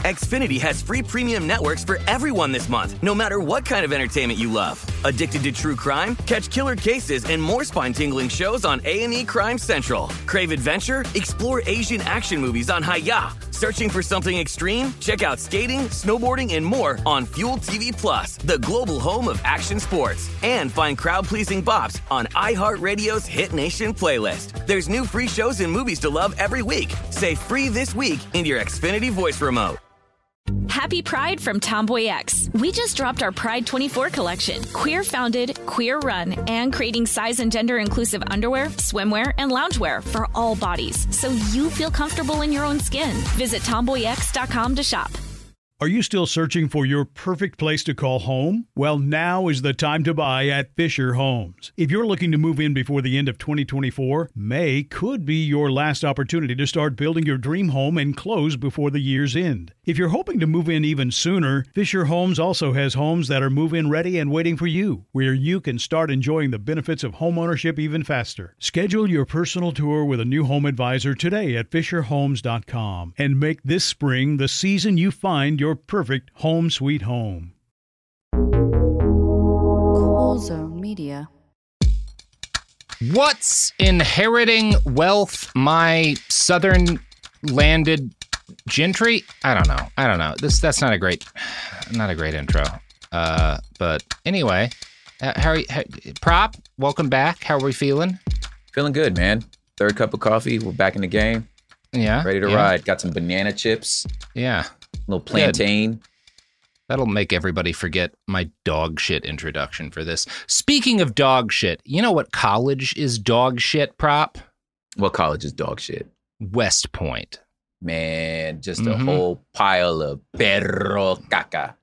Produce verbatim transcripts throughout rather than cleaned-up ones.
Xfinity has free premium networks for everyone this month, no matter what kind of entertainment you love. Addicted to true crime? Catch killer cases and more spine-tingling shows on A and E Crime Central. Crave adventure? Explore Asian action movies on Hi-Ya. Searching for something extreme? Check out skating, snowboarding, and more on Fuel T V Plus, the global home of action sports. And find crowd-pleasing bops on iHeartRadio's Hit Nation playlist. There's new free shows and movies to love every week. Say free this week in your Xfinity voice remote. Happy Pride from Tomboy X. We just dropped our Pride twenty-four collection. Queer founded, queer run, and creating size and gender inclusive underwear, swimwear, and loungewear for all bodies, so you feel comfortable in your own skin. Visit tomboy x dot com to shop. Are you still searching for your perfect place to call home? Well, now is the time to buy at Fisher Homes. If you're looking to move in before the end of twenty twenty-four, May could be your last opportunity to start building your dream home and close before the year's end. If you're hoping to move in even sooner, Fisher Homes also has homes that are move-in ready and waiting for you, where you can start enjoying the benefits of homeownership even faster. Schedule your personal tour with a new home advisor today at fisher homes dot com and make this spring the season you find your perfect home sweet home. Cool Zone Media. What's inheriting wealth, my southern landed gentry? I don't know. I don't know. This that's not a great, not a great intro. Uh, but anyway, uh, how, are you, how Prop? Welcome back. How are we feeling? Feeling good, man. Third cup of coffee. We're back in the game. Yeah. Ready to yeah. ride. Got some banana chips. Yeah. A little plantain. Good. That'll make everybody forget my dog shit introduction for this. Speaking of dog shit, you know what college is dog shit, Prop? What college is dog shit? West Point. Man, just Mm-hmm. a whole pile of perro caca.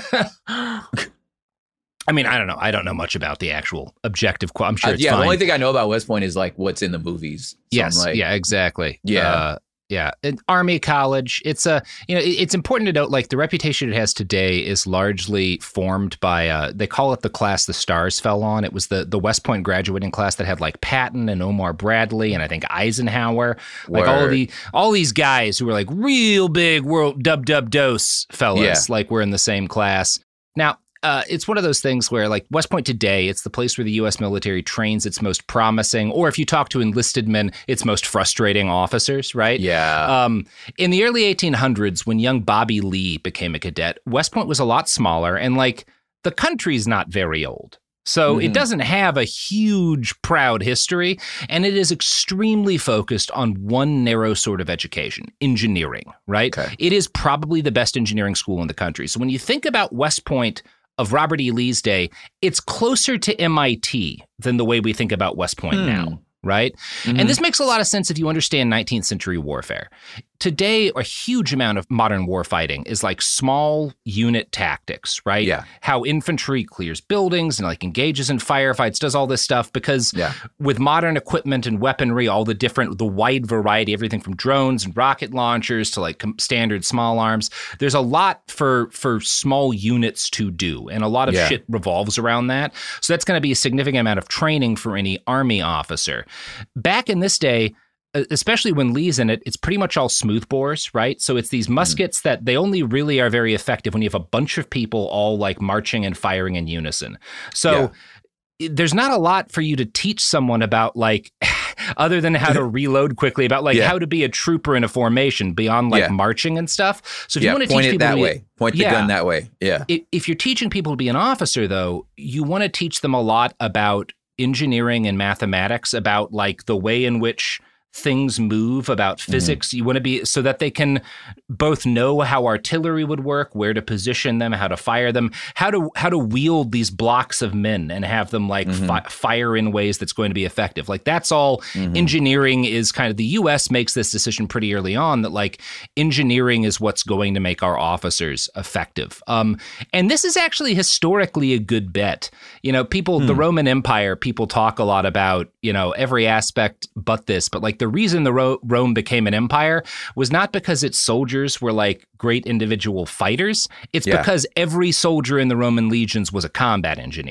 I mean, I don't know. I don't know much about the actual objective. Qu- I'm sure Uh, it's yeah, fine. the only thing I know about West Point is like what's in the movies. So yes, I'm like, yeah, exactly. Yeah. Uh, yeah. An Army college. It's a, you know, it, it's important to note, like, the reputation it has today is largely formed by, uh, they call it the class the stars fell on. It was the, the West Point graduating class that had like Patton and Omar Bradley and I think Eisenhower, like all of the, all these guys who were like real big world dub dub dose fellas, Yeah. like we're in the same class. Now, Uh, it's one of those things where, like, West Point today, it's the place where the U S military trains its most promising, or if you talk to enlisted men, its most frustrating officers, right? Yeah. Um, in the early eighteen hundreds, when young Bobby Lee became a cadet, West Point was a lot smaller, and, like, the country's not very old. So Mm-hmm. it doesn't have a huge, proud history, and it is extremely focused on one narrow sort of education, engineering, right? Okay. It is probably the best engineering school in the country. So when you think about West Point of Robert E. Lee's day, it's closer to M I T than the way we think about West Point Hmm. now, right? Mhm. And this makes a lot of sense if you understand nineteenth century warfare. Today, a huge amount of modern warfighting is like small unit tactics, right? Yeah. How infantry clears buildings and like engages in firefights, does all this stuff because Yeah. with modern equipment and weaponry, all the different, the wide variety, everything from drones and rocket launchers to like com- standard small arms, there's a lot for for small units to do. And a lot of Yeah. shit revolves around that. So that's going to be a significant amount of training for any Army officer. Back in this day, especially when Lee's in it, it's pretty much all smoothbores, right? So it's these muskets mm-hmm. that they only really are very effective when you have a bunch of people all like marching and firing in unison. So yeah. there's not a lot for you to teach someone about like, other than how to reload quickly, about like yeah. how to be a trooper in a formation beyond like yeah. marching and stuff. So if yeah, you want to point teach it people that to be, way, point the yeah, gun that way. Yeah. If you're teaching people to be an officer, though, you want to teach them a lot about engineering and mathematics, about like the way in which things move, about physics. Mm-hmm. You want to be so that they can both know how artillery would work, where to position them, how to fire them, how to how to wield these blocks of men and have them like mm-hmm. fi- fire in ways that's going to be effective. Like that's all mm-hmm. engineering is kind of, the U S makes this decision pretty early on that like engineering is what's going to make our officers effective. Um, and this is actually historically a good bet. You know, people, mm. the Roman Empire, people talk a lot about, you know, every aspect but this, but like the reason the Ro- Rome became an empire was not because its soldiers were like great individual fighters. It's yeah. because every soldier in the Roman legions was a combat engineer.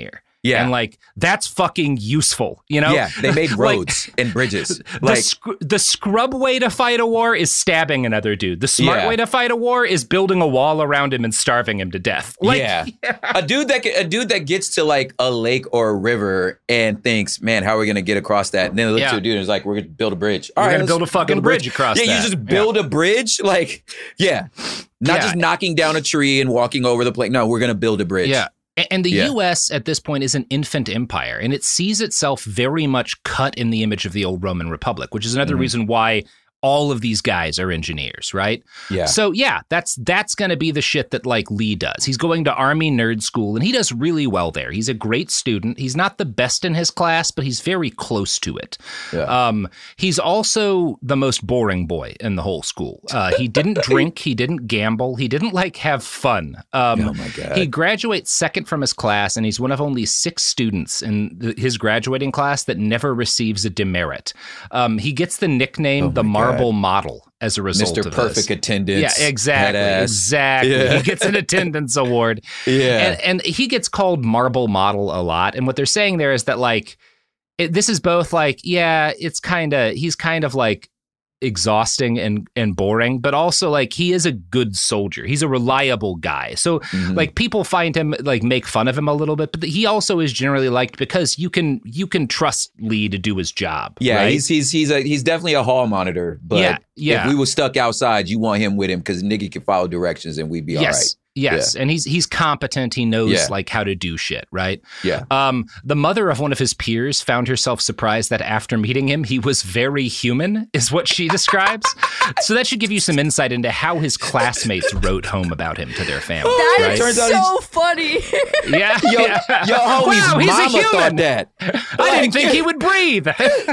Yeah. And like, that's fucking useful, you know? Yeah, they made roads like, and bridges. The, Like sc- the scrub way to fight a war is stabbing another dude. The smart Yeah. way to fight a war is building a wall around him and starving him to death. Like, yeah. yeah. A dude that a dude that gets to like a lake or a river and thinks, man, how are we going to get across that? And then they look Yeah. to a dude and is like, we're going to build a bridge. We're All right, gonna build a let's fucking bridge across Yeah, that. you just build a bridge. Like, yeah. Not Yeah. just knocking down a tree and walking over the place. No, we're going to build a bridge. Yeah. And the Yeah. U S at this point is an infant empire, and it sees itself very much cut in the image of the old Roman Republic, which is another Mhm. reason why all of these guys are engineers, right? Yeah. So yeah, that's that's going to be the shit that like Lee does. He's going to Army nerd school, and he does really well there. He's a great student. He's not the best in his class, but he's very close to it. Yeah. Um, he's also the most boring boy in the whole school. Uh, he didn't drink. He didn't gamble. He didn't like have fun. Um, Oh my God. He graduates second from his class, and he's one of only six students in th- his graduating class that never receives a demerit. Um, he gets the nickname Oh the my Marble God. Model as a result Mister of Perfect this. Attendance. Yeah, exactly. head-ass. Exactly. Yeah. He gets an attendance award. Yeah. And, and he gets called Marble Model a lot. And what they're saying there is that, like, it, this is both like, yeah, it's kind of, he's kind of like exhausting and, and boring, but also like he is a good soldier. He's a reliable guy. So Mhm. like people find him, like make fun of him a little bit, but he also is generally liked because you can, you can trust Lee to do his job. Yeah, right? he's he's he's a he's definitely a hall monitor. But Yeah, yeah. if we were stuck outside, you want him with him because nigga can follow directions and we'd be all yes. right. Yes, and he's he's competent. He knows Yeah. like how to do shit, right? Yeah. Um, the mother of one of his peers found herself surprised that after meeting him, he was very human, is what she describes. So that should give you some insight into how his classmates wrote home about him to their family. That right? is Turns out so funny. Yeah, Yo, yeah. yo, homie's Wow, he's a mama human. thought that. I didn't think he would breathe.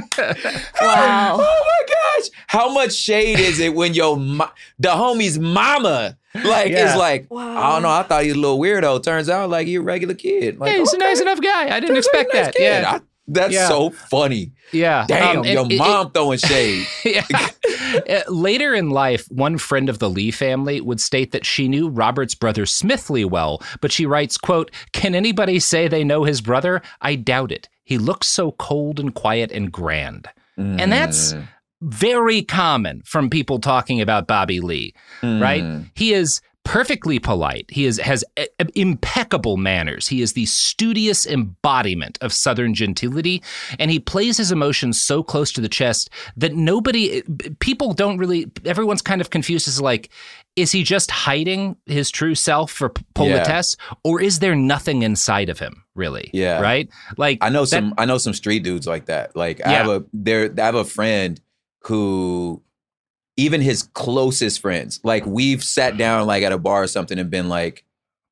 Wow. Oh my gosh! How much shade is it when your mo- the homie's mama like Yeah. is like, Wow. I don't know, I thought he was a little weirdo. Turns out like he a regular kid. Like, Yeah, he's okay, a nice enough guy. I didn't turns out expect he a nice that. kid. Yeah, I- that's Yeah. so funny. yeah. Damn, Um, and your it- it- mom throwing shade. Yeah. Uh, Later in life, one friend of the Lee family would state that she knew Robert's brother Smith Lee well, but she writes, quote, "Can anybody say they know his brother? I doubt it. He looks so cold and quiet and grand." And that's Mm. very common from people talking about Bobby Lee, right? Mm. He is perfectly polite. He is has uh, impeccable manners. He is the studious embodiment of Southern gentility, and he plays his emotions so close to the chest that nobody, people don't really, everyone's kind of confused as like, is he just hiding his true self for p- politesse, or is there nothing inside of him, really? Yeah. Right? Like I know that- some I know some street dudes like that. Like I Yeah. have a there I have a friend who even his closest friends, like we've sat down like at a bar or something and been like,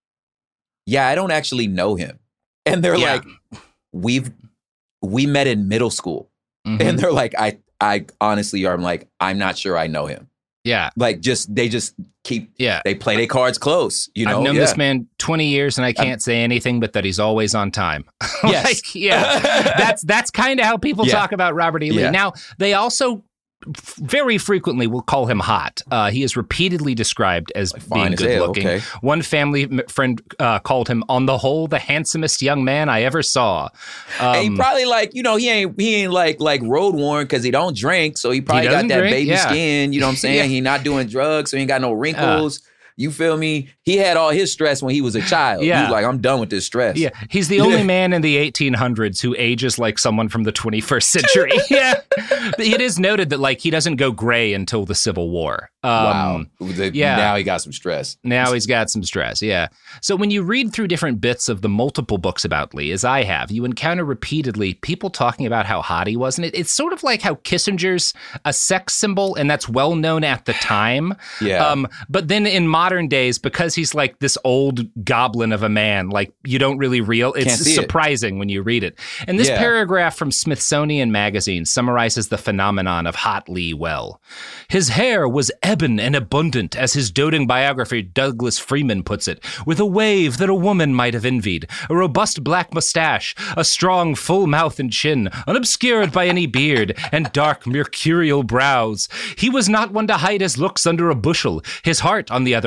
yeah, I don't actually know him. And they're Yeah. like, we've we met in middle school. Mhm. And they're like, I I honestly are I'm like, I'm not sure I know him. yeah. Like just they just keep Yeah. they play their cards close, you know? I've known Yeah. this man twenty years, and I can't say anything but that he's always on time. Yes. Like, yeah, that's that's kind of how people Yeah. talk about Robert E. Lee. Yeah. Now, they also f- very frequently will call him hot. Uh, he is repeatedly described as Like, being fine as good hell, looking. okay. One family m- friend uh, called him, on the whole, the handsomest young man I ever saw. And he Um, probably like, you know, he ain't he ain't like like road worn because he don't drink. So he probably got doesn't that drink, baby yeah. skin. You know what I'm saying? Yeah. He not doing drugs, so he ain't got no wrinkles. You feel me? He had all his stress when he was a child. He Yeah. was like, I'm done with this stress. Yeah, he's the only man in the eighteen hundreds who ages like someone from the twenty-first century. Yeah, but it is noted that like he doesn't go gray until the Civil War. Um, Wow. The- yeah. Now he got some stress. Now he's got some stress, yeah. So when you read through different bits of the multiple books about Lee, as I have, you encounter repeatedly people talking about how hot he was. And it, it's sort of like how Kissinger's a sex symbol, and that's well known at the time. Yeah. Um, but then in modern days, because he's like this old goblin of a man, like you don't really real. It's Can't see it. surprising when you read it. And this Yeah. paragraph from Smithsonian Magazine summarizes the phenomenon of hot Lee well. His hair was ebon and abundant, as his doting biographer Douglas Freeman puts it, with a wave that a woman might have envied, a robust black mustache, a strong full mouth and chin, unobscured by any beard, and dark mercurial brows. He was not one to hide his looks under a bushel. His heart, on the other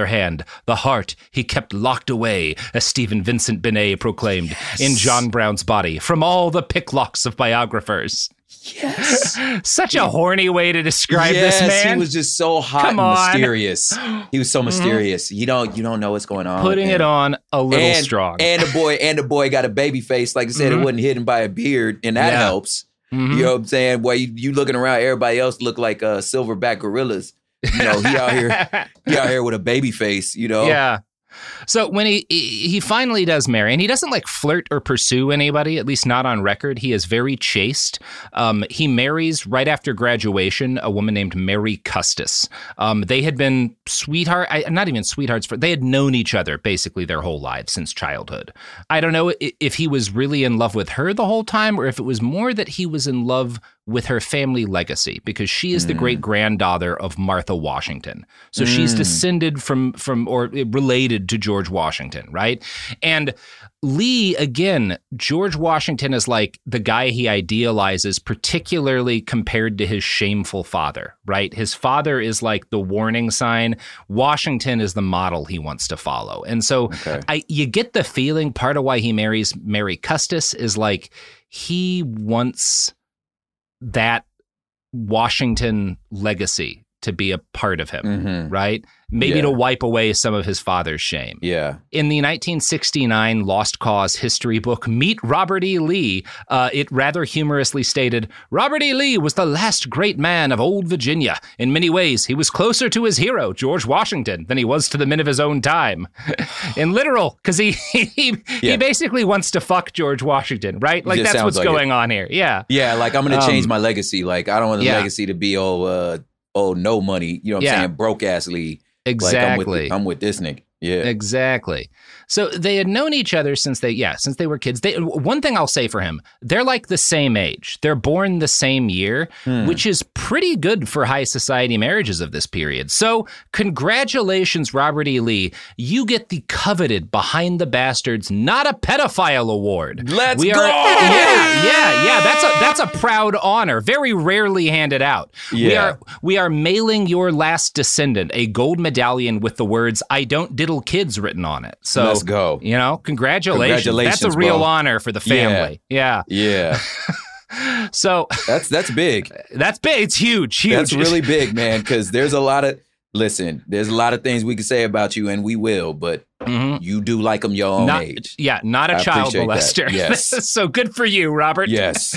hand. The heart he kept locked away, as Stephen Vincent Benet proclaimed, yes. in John Brown's body, from all the picklocks of biographers. Yes. Such a horny way to describe yes, this man. He was just so hot Come and on. mysterious. He was so mysterious. Mm-hmm. You don't you don't know what's going on. Putting it on a little and, strong. And the boy and the boy got a baby face. Like I said, mm-hmm. it wasn't hidden by a beard, and that yeah. helps. Mm-hmm. You know what I'm saying? Boy, you, you looking around, everybody else look like uh, silverback gorillas. You know, he out here he out here with a baby face, you know? Yeah. So when he he finally does marry, and he doesn't like flirt or pursue anybody, at least not on record. He is very chaste. Um, he marries right after graduation a woman named Mary Custis. Um, they had been sweetheart, I, not even sweethearts, for they had known each other basically their whole lives since childhood. I don't know if he was really in love with her the whole time, or if it was more that he was in love with her family legacy, because she is mm. the great granddaughter of Martha Washington. So mm. she's descended from from or related to George Washington, right? And Lee, again, George Washington is like the guy he idealizes, particularly compared to his shameful father, right? His father is like the warning sign. Washington is the model he wants to follow. And so okay. I, you get the feeling part of why he marries Mary Custis is like he wants that Washington legacy to be a part of him, mm-hmm. right? Maybe yeah. to wipe away some of his father's shame. Yeah. In the nineteen sixty-nine Lost Cause history book, Meet Robert E. Lee, uh, it rather humorously stated, Robert E. Lee was the last great man of old Virginia. In many ways, he was closer to his hero, George Washington, than he was to the men of his own time. In literal, because he he, yeah. he basically wants to fuck George Washington, right? Like, that's what's like going it. on here. Yeah. Yeah, like, I'm going to change um, my legacy. Like, I don't want the yeah. legacy to be, oh, uh, oh, no money. You know what I'm yeah. saying? Broke-ass Lee. Exactly. Like I'm, with, I'm with this nigga. Yeah. Exactly. So they had known each other since they, yeah, since they were kids. They, one thing I'll say for him, they're like the same age. They're born the same year, hmm. which is pretty good for high society marriages of this period. So congratulations, Robert E. Lee. You get the coveted Behind the Bastards Not a Pedophile Award. Let's we go! Are, yeah, yeah, yeah. That's a that's a proud honor. Very rarely handed out. Yeah. We are we are mailing your last descendant a gold medallion with the words "I don't diddle kids" written on it. So let's go. You know, congratulations. Congratulations, that's a real bro. honor for the family. Yeah. Yeah. yeah. So that's that's big. That's big. It's huge. Huge. That's really big, man. Because there's a lot of listen. There's a lot of things we can say about you, and we will. But mm-hmm. you do like them your own not, age. Yeah, not a I child molester. That. Yes. So good for you, Robert. Yes.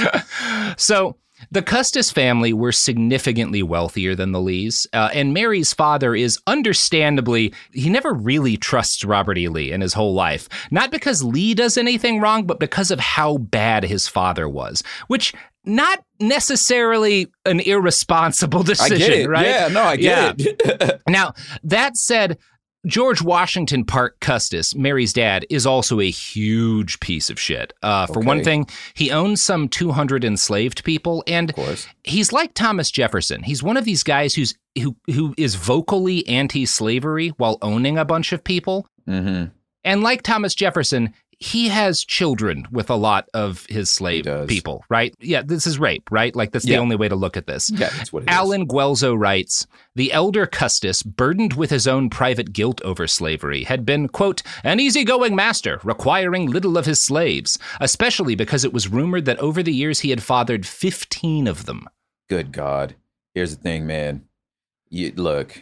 So. The Custis family were significantly wealthier than the Lees, uh, and Mary's father is understandably, he never really trusts Robert E. Lee in his whole life. Not because Lee does anything wrong, but because of how bad his father was, which not necessarily an irresponsible decision, I get it. right? Yeah, no, I get yeah. it. Now, that said, George Washington Parke Custis, Mary's dad, is also a huge piece of shit. Uh, for okay. one thing, he owns some two hundred enslaved people, and he's like Thomas Jefferson. He's one of these guys who's who who is vocally anti-slavery while owning a bunch of people. Mm-hmm. And like Thomas Jefferson, he has children with a lot of his slave people, right? Yeah, this is rape, right? Like, that's yeah. the only way to look at this. Yeah, that's what it Alan is. Guelzo writes, the elder Custis, burdened with his own private guilt over slavery, had been, quote, an easygoing master, requiring little of his slaves, especially because it was rumored that over the years he had fathered fifteen of them. Good God. Here's the thing, man. You, look,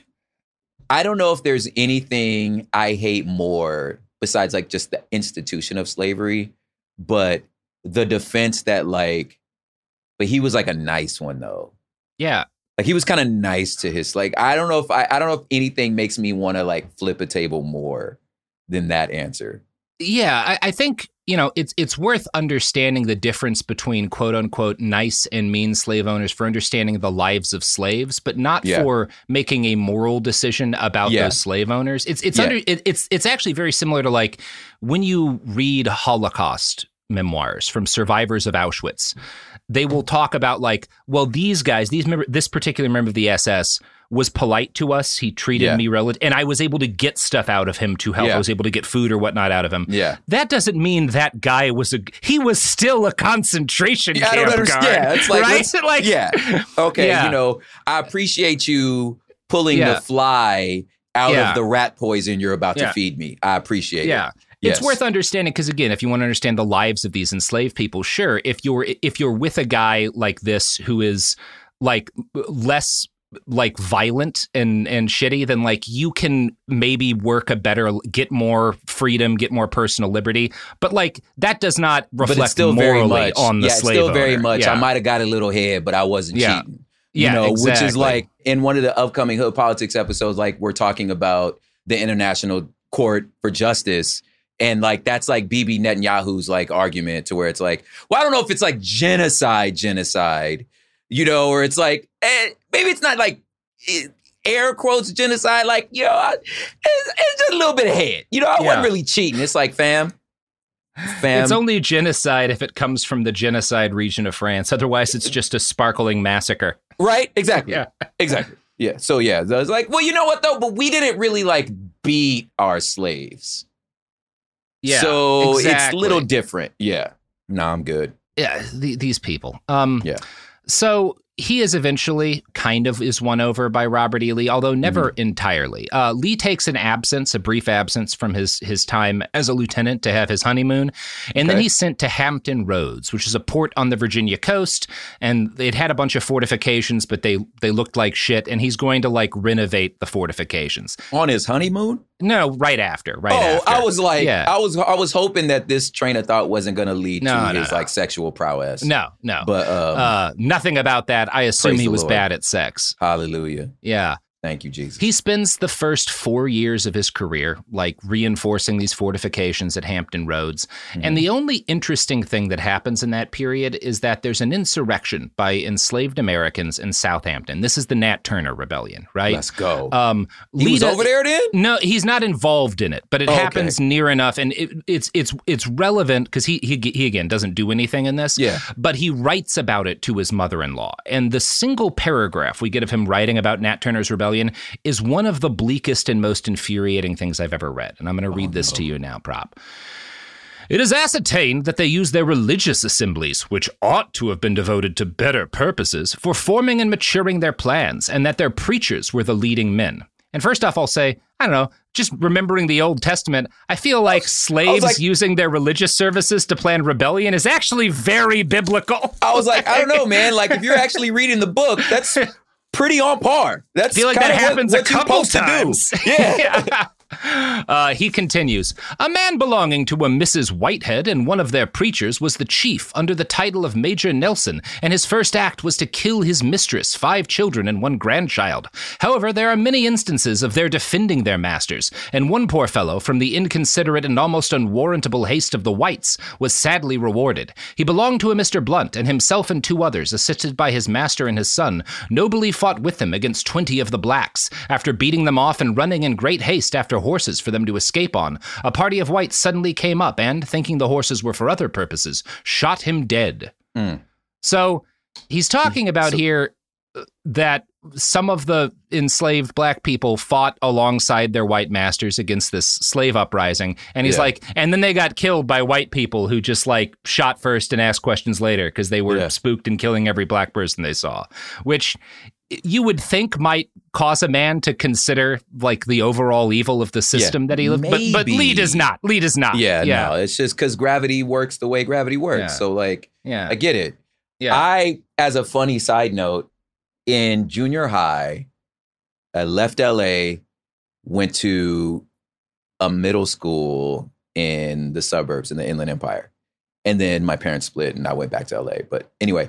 I don't know if there's anything I hate more besides like just the institution of slavery, but the defense that like, but he was like a nice one though. Yeah. Like he was kind of nice to his, like, I don't know if I, I don't know if anything makes me want to like flip a table more than that answer. Yeah, I, I think, you know, it's it's worth understanding the difference between quote unquote nice and mean slave owners for understanding the lives of slaves, but not yeah. for making a moral decision about yeah. those slave owners. It's it's yeah. under it, it's it's actually very similar to like when you read Holocaust memoirs from survivors of Auschwitz. They will talk about like, well, these guys, these member, this particular member of the S S was polite to us. He treated yeah. me relative, and I was able to get stuff out of him to help. Yeah. I was able to get food or whatnot out of him. Yeah. That doesn't mean that guy was a, he was still a concentration yeah, camp I don't understand. guard. Yeah, it's like, right? like, yeah. Okay, yeah. you know, I appreciate you pulling yeah. the fly out Yeah. of the rat poison you're about Yeah. to feed me. I appreciate Yeah. it. Yes. It's worth understanding because, again, if you want to understand the lives of these enslaved people, sure, if you're if you're with a guy like this who is like less like violent and and shitty, then like you can maybe work a better, get more freedom, get more personal liberty. But like that does not reflect but it's still morally very much on the yeah, slave it's still very owner. much. Yeah. I might have got a little head, but I wasn't Yeah. cheating. You Yeah, know, which is exactly. like in one of the upcoming Hood Politics episodes, like we're talking about the International Court for Justice. And like that's like Bibi Netanyahu's like argument to where it's like, well, I don't know if it's like genocide, genocide, you know, or it's like eh, maybe it's not like eh, air quotes genocide, like you know, I- it's, it's just a little bit of head, you know. I Yeah. wasn't really cheating. It's like fam, fam. It's only genocide if it comes from the genocide region of France. Otherwise, it's just a sparkling massacre. Right? Exactly. Yeah. Exactly. Yeah. So yeah, so it's like, well, you know what though? But we didn't really like beat our slaves. Yeah. So it's a exactly. little different. Yeah. No, I'm good. Yeah, the, these people. Um, Yeah. So he is eventually kind of is won over by Robert E. Lee, although never Mm-hmm. entirely. Uh, Lee takes an absence, a brief absence from his his time as a lieutenant to have his honeymoon, and then Okay. he's sent to Hampton Roads, which is a port on the Virginia coast, and it had a bunch of fortifications, but they they looked like shit, and he's going to like renovate the fortifications. On his honeymoon? No, right after, right oh, after. I was like, Yeah. I was I was hoping that this train of thought wasn't going to lead No, to no, his no. like sexual prowess. No, no. But um, uh, nothing about that. I assume praise he the was Lord. bad at sex. hallelujah. Yeah. Thank you, Jesus. He spends the first four years of his career, like reinforcing these fortifications at Hampton Roads. Mm-hmm. And the only interesting thing that happens in that period is that there's an insurrection by enslaved Americans in Southampton. This is the Nat Turner Rebellion, right? Let's go. Um, he was Lita- over there then? No, he's not involved in it, but it Oh, okay. happens near enough, and it, it's it's it's relevant because he, he he again doesn't do anything in this. Yeah. But he writes about it to his mother-in-law, and the single paragraph we get of him writing about Nat Turner's rebellion is one of the bleakest and most infuriating things I've ever read. And I'm going to read this to you now, Prop. It is ascertained that they use their religious assemblies, which ought to have been devoted to better purposes, for forming and maturing their plans, and that their preachers were the leading men. And first off, I'll say, I don't know, just remembering the Old Testament, I feel like slaves like- using their religious services to plan rebellion is actually very biblical. I was like, I don't know, man. Like if you're actually reading the book, that's pretty on par. That's I feel like kinda that happens what, a what you're couple supposed to do. times. Yeah. Uh, he continues, a man belonging to a Missus Whitehead and one of their preachers was the chief under the title of Major Nelson, and his first act was to kill his mistress, five children, and one grandchild. However, there are many instances of their defending their masters, and one poor fellow, from the inconsiderate and almost unwarrantable haste of the whites, was sadly rewarded. He belonged to a Mister Blunt, and himself and two others, assisted by his master and his son, nobly fought with them against twenty of the blacks. After beating them off and running in great haste after horses for them to escape on, a party of whites suddenly came up and, thinking the horses were for other purposes, shot him dead. Mm. So he's talking about So- here uh, that some of the enslaved black people fought alongside their white masters against this slave uprising. And he's Yeah. like, and then they got killed by white people who just like shot first and asked questions later because they were Yeah. spooked and killing every black person they saw, which you would think might cause a man to consider like the overall evil of the system Yeah, that he lived. But, but maybe. Lee does not. Lee does not. Yeah, Yeah. no, it's just because gravity works the way gravity works. Yeah. So like, Yeah. I get it. Yeah. I, as a funny side note, in junior high, I left L A, went to a middle school in the suburbs in the Inland Empire. And then my parents split and I went back to L A. But anyway,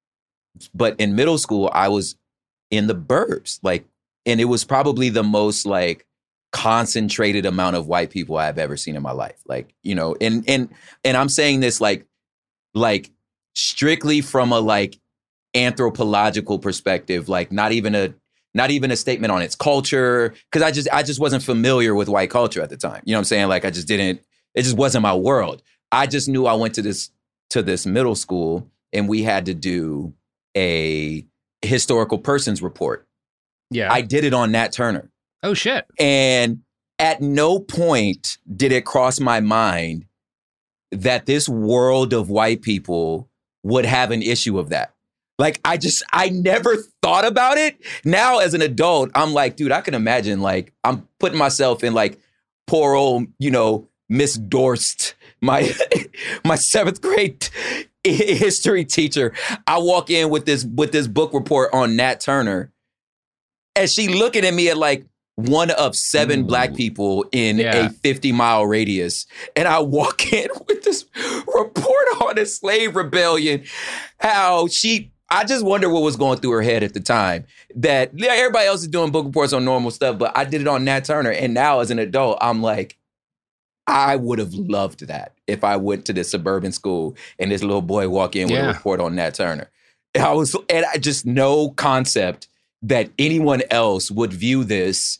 but in middle school, I was in the burbs. Like, and it was probably the most like concentrated amount of white people I've ever seen in my life. Like, you know, and and and I'm saying this like like strictly from a like anthropological perspective, like not even a not even a statement on its culture, because I just I just wasn't familiar with white culture at the time. You know what I'm saying? Like I just didn't, it just wasn't my world. I just knew I went to this to this middle school and we had to do a historical persons report. Yeah. I did it on Nat Turner. oh, shit. And at no point did it cross my mind that this world of white people would have an issue of that. Like, I just, I never thought about it. Now, as an adult, I'm like, dude, I can imagine, like, I'm putting myself in, like, poor old, you know, Miss Dorst, my my seventh grade history teacher. I walk in with this with this book report on Nat Turner, and she looking at me at like one of seven Ooh. Black people in yeah. a fifty mile radius. And I walk in with this report on the slave rebellion, how she, I just wonder what was going through her head at the time. That yeah, everybody else is doing book reports on normal stuff, but I did it on Nat Turner. And now as an adult, I'm like, I would have loved that if I went to this suburban school and this little boy walk in with yeah. a report on Nat Turner. I was, and I just no concept that anyone else would view this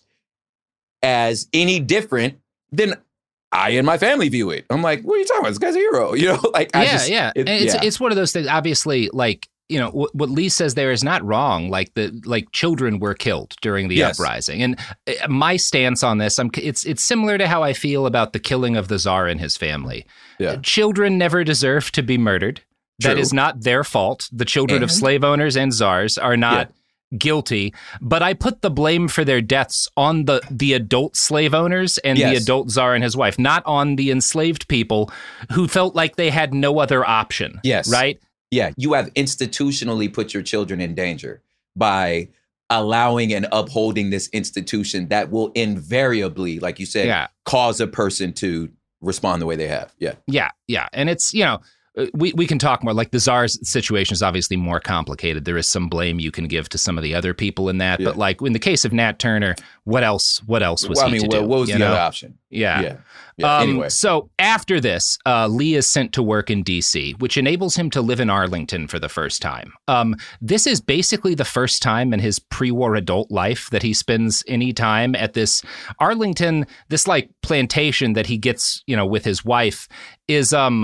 as any different than I and my family view it. I'm like, what are you talking about? This guy's a hero, you know? Like, I yeah, just, yeah. It, and it's yeah. it's one of those things. Obviously, like, you know, what, what Lee says there is not wrong. Like the like children were killed during the yes. uprising, and my stance on this, I'm it's it's similar to how I feel about the killing of the Tsar and his family. Yeah. Children never deserve to be murdered. True. That is not their fault. The children and? of slave owners and czars are not. Yeah. guilty, but I put the blame for their deaths on the the adult slave owners and yes. the adult czar and his wife, not on the enslaved people who felt like they had no other option. Yes. Right? Yeah. You have institutionally put your children in danger by allowing and upholding this institution that will invariably, like you said, yeah. cause a person to respond the way they have. Yeah. Yeah. Yeah. And it's, you know, We we can talk more. Like the Tsar's situation is obviously more complicated. There is some blame you can give to some of the other people in that. Yeah. But like in the case of Nat Turner, what else? What else was well, he I mean, to what, do? what was you the know? other option? Yeah. Yeah. yeah. Um, anyway, so after this, uh, Lee is sent to work in D C, which enables him to live in Arlington for the first time. Um, this is basically the first time in his pre-war adult life that he spends any time at this Arlington. This like plantation that he gets, you know, with his wife is um.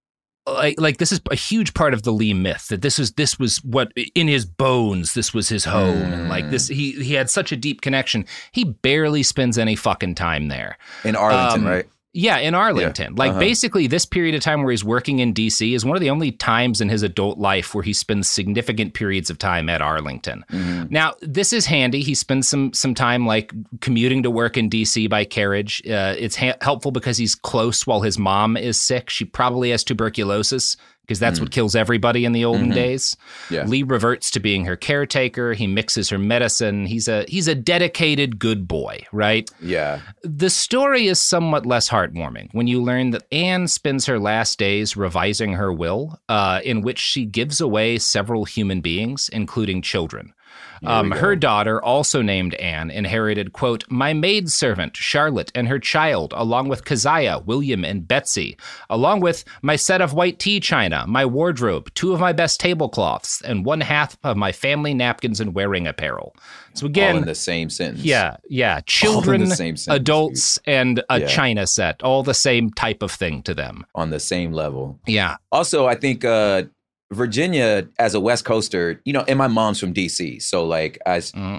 Like, like this is a huge part of the Lee myth that this is this was what in his bones, this was his home. Mm. And like this, he he had such a deep connection. He barely spends any fucking time there. In Arlington, um, right? Yeah, in Arlington. Yeah. Like uh-huh. basically this period of time where he's working in D C is one of the only times in his adult life where he spends significant periods of time at Arlington. Mm-hmm. Now, this is handy. He spends some some time like commuting to work in D C by carriage. Uh, it's ha- helpful because he's close while his mom is sick. She probably has tuberculosis because that's mm. what kills everybody in the olden mm-hmm. days. Yeah. Lee reverts to being her caretaker. He mixes her medicine. He's a he's a dedicated good boy, right? Yeah. The story is somewhat less heartwarming when you learn that Anne spends her last days revising her will, uh, in which she gives away several human beings, including children. Um, her daughter, also named Anne, inherited, quote, my maidservant, Charlotte, and her child, along with Keziah, William, and Betsy, along with my set of white tea china, my wardrobe, two of my best tablecloths, and one half of my family napkins and wearing apparel. So again, all in the same sentence. Yeah, yeah. Children, sentence, adults, dude. and a yeah. china set, all the same type of thing to them. On the same level. Yeah. Also, I think... Uh, Virginia, as a West Coaster, you know, and my mom's from D C. So like, as mm.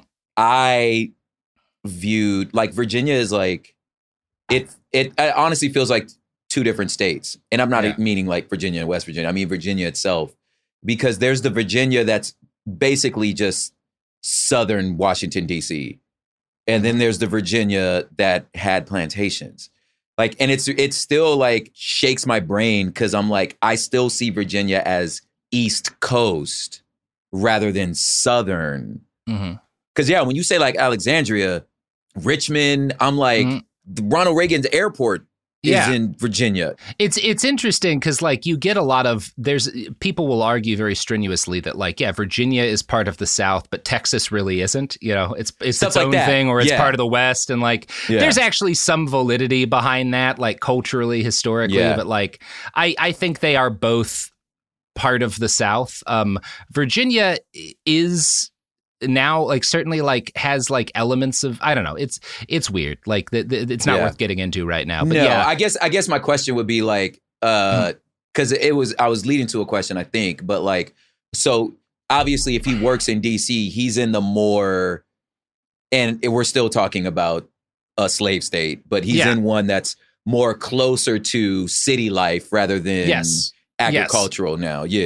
I viewed, like Virginia is like, it, it, it honestly feels like two different states. And I'm not yeah. meaning like Virginia and West Virginia. I mean, Virginia itself, because there's the Virginia that's basically just Southern Washington, D C. And then there's the Virginia that had plantations. Like, and it's, it's still like shakes my brain because I'm like, I still see Virginia as East Coast rather than Southern. Mm-hmm. Cause yeah, when you say like Alexandria, Richmond, I'm like mm-hmm. Ronald Reagan's airport yeah. is in Virginia. It's it's interesting because like you get a lot of there's people will argue very strenuously that like yeah Virginia is part of the South but Texas really isn't, you know, it's it's Stuff its like own that. thing or it's yeah. part of the West and like yeah. there's actually some validity behind that like culturally historically yeah. but like I I think they are both part of the South. Um, Virginia is now like certainly like has like elements of I don't know it's it's weird like the, the, it's not yeah. worth getting into right now but no yeah I guess I guess my question would be like uh because mm-hmm. it was I was leading to a question I think but like so obviously if he works in D C he's in the more and we're still talking about a slave state but he's yeah. in one that's more closer to city life rather than yes. agricultural yes. now yeah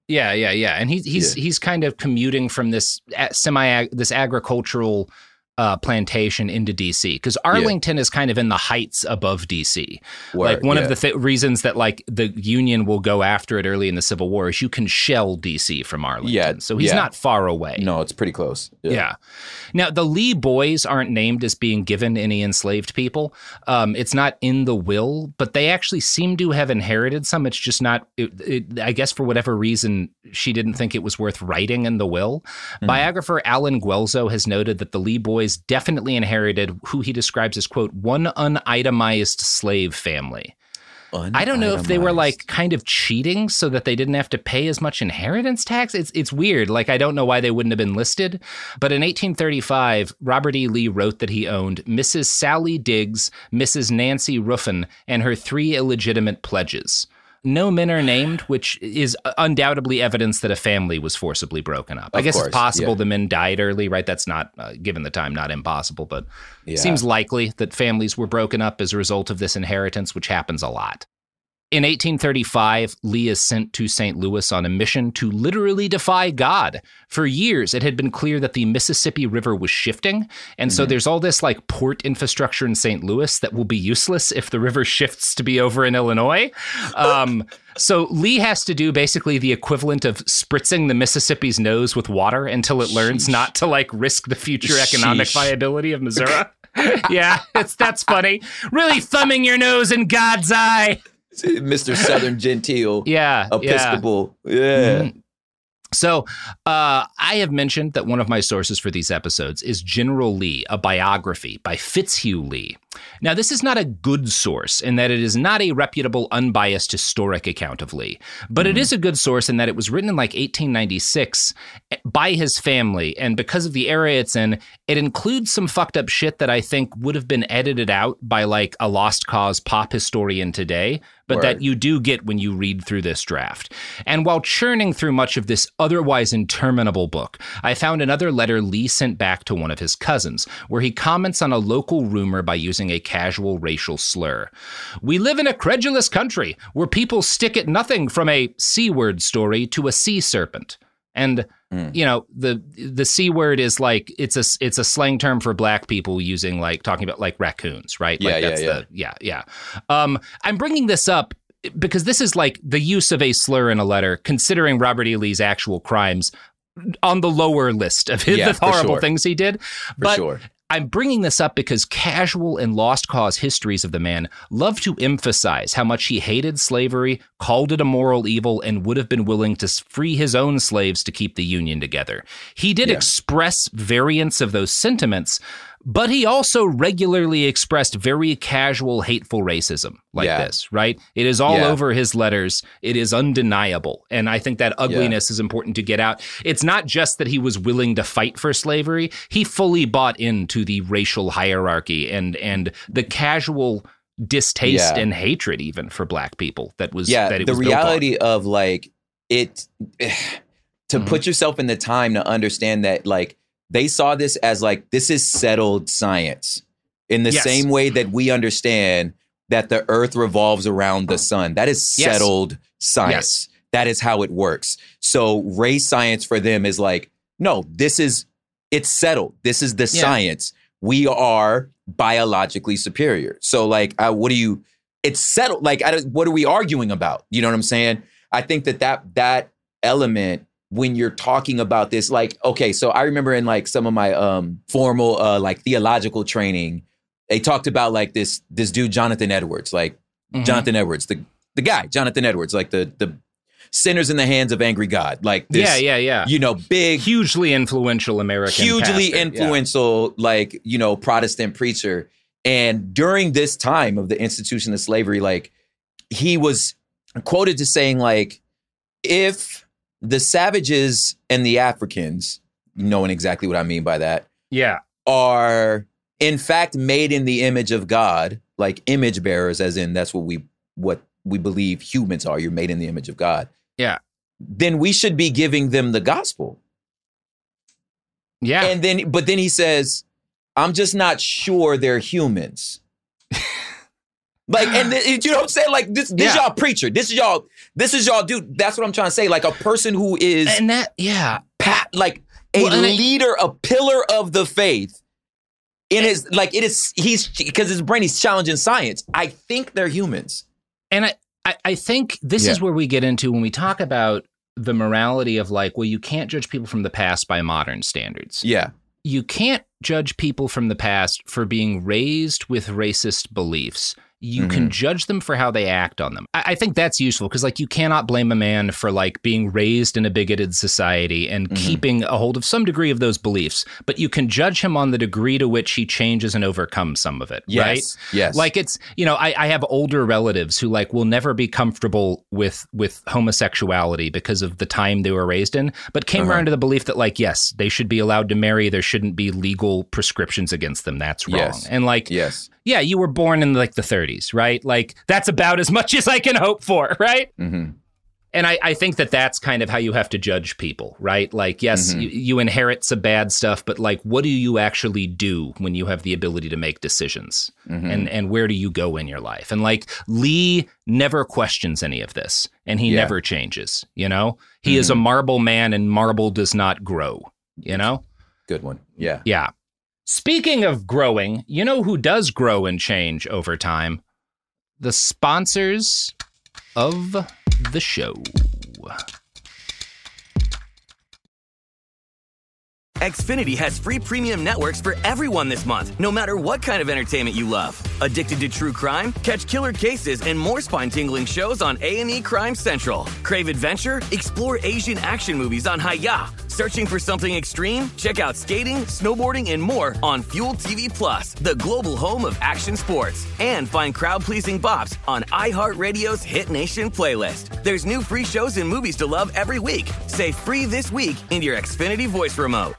Yeah, yeah, yeah. And he, he's Yeah. he's kind of commuting from this semi this agricultural uh, plantation into D C because Arlington yeah. is kind of in the heights above D C. Word, like one yeah. of the th- reasons that like the Union will go after it early in the Civil War is you can shell D C from Arlington. Yeah, so he's yeah. not far away. No, it's pretty close. Yeah. yeah. Now, the Lee boys aren't named as being given any enslaved people. Um, it's not in the will, but they actually seem to have inherited some. It's just not, it, it, I guess for whatever reason, she didn't think it was worth writing in the will. Mm-hmm. Biographer Alan Guelzo has noted that the Lee boys definitely inherited who he describes as, quote, one unitemized slave family. I don't know if they were like kind of cheating so that they didn't have to pay as much inheritance tax. It's it's weird. Like, I don't know why they wouldn't have been listed. But in eighteen thirty-five, Robert E. Lee wrote that he owned Missus Sally Diggs, Missus Nancy Ruffin, and her three illegitimate pledges. No men are named, which is undoubtedly evidence that a family was forcibly broken up. I guess it's possible the men died early, right? That's not, uh, given the time, not impossible, but yeah. it seems likely that families were broken up as a result of this inheritance, which happens a lot. In eighteen thirty-five, Lee is sent to Saint Louis on a mission to literally defy God. For years, it had been clear that the Mississippi River was shifting, and mm-hmm. so there's all this like port infrastructure in Saint Louis that will be useless if the river shifts to be over in Illinois. Um, so Lee has to do basically the equivalent of spritzing the Mississippi's nose with water until it learns Sheesh. not to like risk the future economic Sheesh. viability of Missouri. Yeah, it's that's funny. Really thumbing your nose in God's eye. Mister Southern Gentile. Yeah. Episcopal. Yeah. yeah. Mm-hmm. So uh, I have mentioned that one of my sources for these episodes is General Lee, a biography by Fitzhugh Lee. Now, this is not a good source in that it is not a reputable, unbiased historic account of Lee, but mm-hmm. it is a good source in that it was written in like eighteen ninety-six by his family, and because of the era it's in, it includes some fucked up shit that I think would have been edited out by like a Lost Cause pop historian today, but Word. that you do get when you read through this draft. And while churning through much of this otherwise interminable book, I found another letter Lee sent back to one of his cousins, where he comments on a local rumor by using a casual racial slur. We live in a credulous country where people stick at nothing from a C-word story to a sea serpent. And, mm. you know, the the C word is like, it's a it's a slang term for black people using like, talking about like raccoons, right? Yeah, like that's yeah, yeah. The, yeah, yeah. Um, I'm bringing this up because this is like the use of a slur in a letter, considering Robert E. Lee's actual crimes on the lower list of his, yeah, the horrible sure. things he did. For but sure. I'm bringing this up because casual and lost cause histories of the man love to emphasize how much he hated slavery, called it a moral evil, and would have been willing to free his own slaves to keep the Union together. He did yeah. express variants of those sentiments, but he also regularly expressed very casual, hateful racism like yeah. this, right? It is all yeah. over his letters. It is undeniable. And I think that ugliness yeah. is important to get out. It's not just that he was willing to fight for slavery. He fully bought into the racial hierarchy and and the casual distaste yeah. and hatred even for black people that was yeah, that it the was reality of like it to mm-hmm. put yourself in the time to understand that like they saw this as like, this is settled science in the yes. same way that we understand that the earth revolves around the sun. That is settled yes. science. Yes. That is how it works. So race science for them is like, no, this is, it's settled. This is the yeah. science. We are biologically superior. So like, uh, what do you, it's settled. Like, I don't, what are we arguing about? You know what I'm saying? I think that that, that element, when you're talking about this, like, okay, so I remember in like some of my um, formal uh, like theological training, they talked about like this this dude, Jonathan Edwards, like mm-hmm. Jonathan Edwards, the the guy, Jonathan Edwards, like the the sinners in the hands of angry God, like this, yeah, yeah, yeah, you know, big, hugely influential American, hugely pastor. influential, yeah. like, you know, Protestant preacher. And during this time of the institution of slavery, like he was quoted to saying like, if the savages and the Africans, knowing exactly what I mean by that, yeah, are in fact made in the image of God, like image bearers, as in that's what we what we believe humans are. You're made in the image of God. Yeah. Then we should be giving them the gospel. Yeah. And then, but then he says, I'm just not sure they're humans. Like, and th- you know what I'm saying? Like, this, this Yeah. y'all preacher. This is y'all, this is y'all dude. That's what I'm trying to say. Like, a person who is, And that, yeah. pat, like, a Well, and I- leader, a pillar of the faith. In his, like, it is, he's, because his brain, he's challenging science. I think they're humans. And I, I, I think this Yeah. is where we get into when we talk about the morality of like, well, you can't judge people from the past by modern standards. Yeah. You can't judge people from the past for being raised with racist beliefs. You Mm-hmm. can judge them for how they act on them. I, I think that's useful because, like, you cannot blame a man for like being raised in a bigoted society and Mm-hmm. keeping a hold of some degree of those beliefs. But you can judge him on the degree to which he changes and overcomes some of it. Yes. Right? Yes. Like it's, you know, I, I have older relatives who like will never be comfortable with with homosexuality because of the time they were raised in, but came Uh-huh. around to the belief that like, yes, they should be allowed to marry. There shouldn't be legal prescriptions against them. That's wrong. Yes. And like, Yes. yeah, you were born in like the thirties, right? Like that's about as much as I can hope for, right? Mm-hmm. And I, I think that that's kind of how you have to judge people, right? Like, yes, Mm-hmm. you, you inherit some bad stuff, but like, what do you actually do when you have the ability to make decisions? Mm-hmm. And and where do you go in your life? And like, Lee never questions any of this, and he Yeah. never changes, you know? He is a marble man, and marble does not grow, you know? Good one. Yeah. Yeah. Speaking of growing, you know who does grow and change over time? The sponsors of the show. Xfinity has free premium networks for everyone this month, no matter what kind of entertainment you love. Addicted to true crime? Catch killer cases and more spine-tingling shows on A and E Crime Central. Crave adventure? Explore Asian action movies on Hi-Ya. Searching for something extreme? Check out skating, snowboarding, and more on Fuel T V Plus, the global home of action sports. And find crowd-pleasing bops on iHeartRadio's Hit Nation playlist. There's new free shows and movies to love every week. Say free this week in your Xfinity voice remote.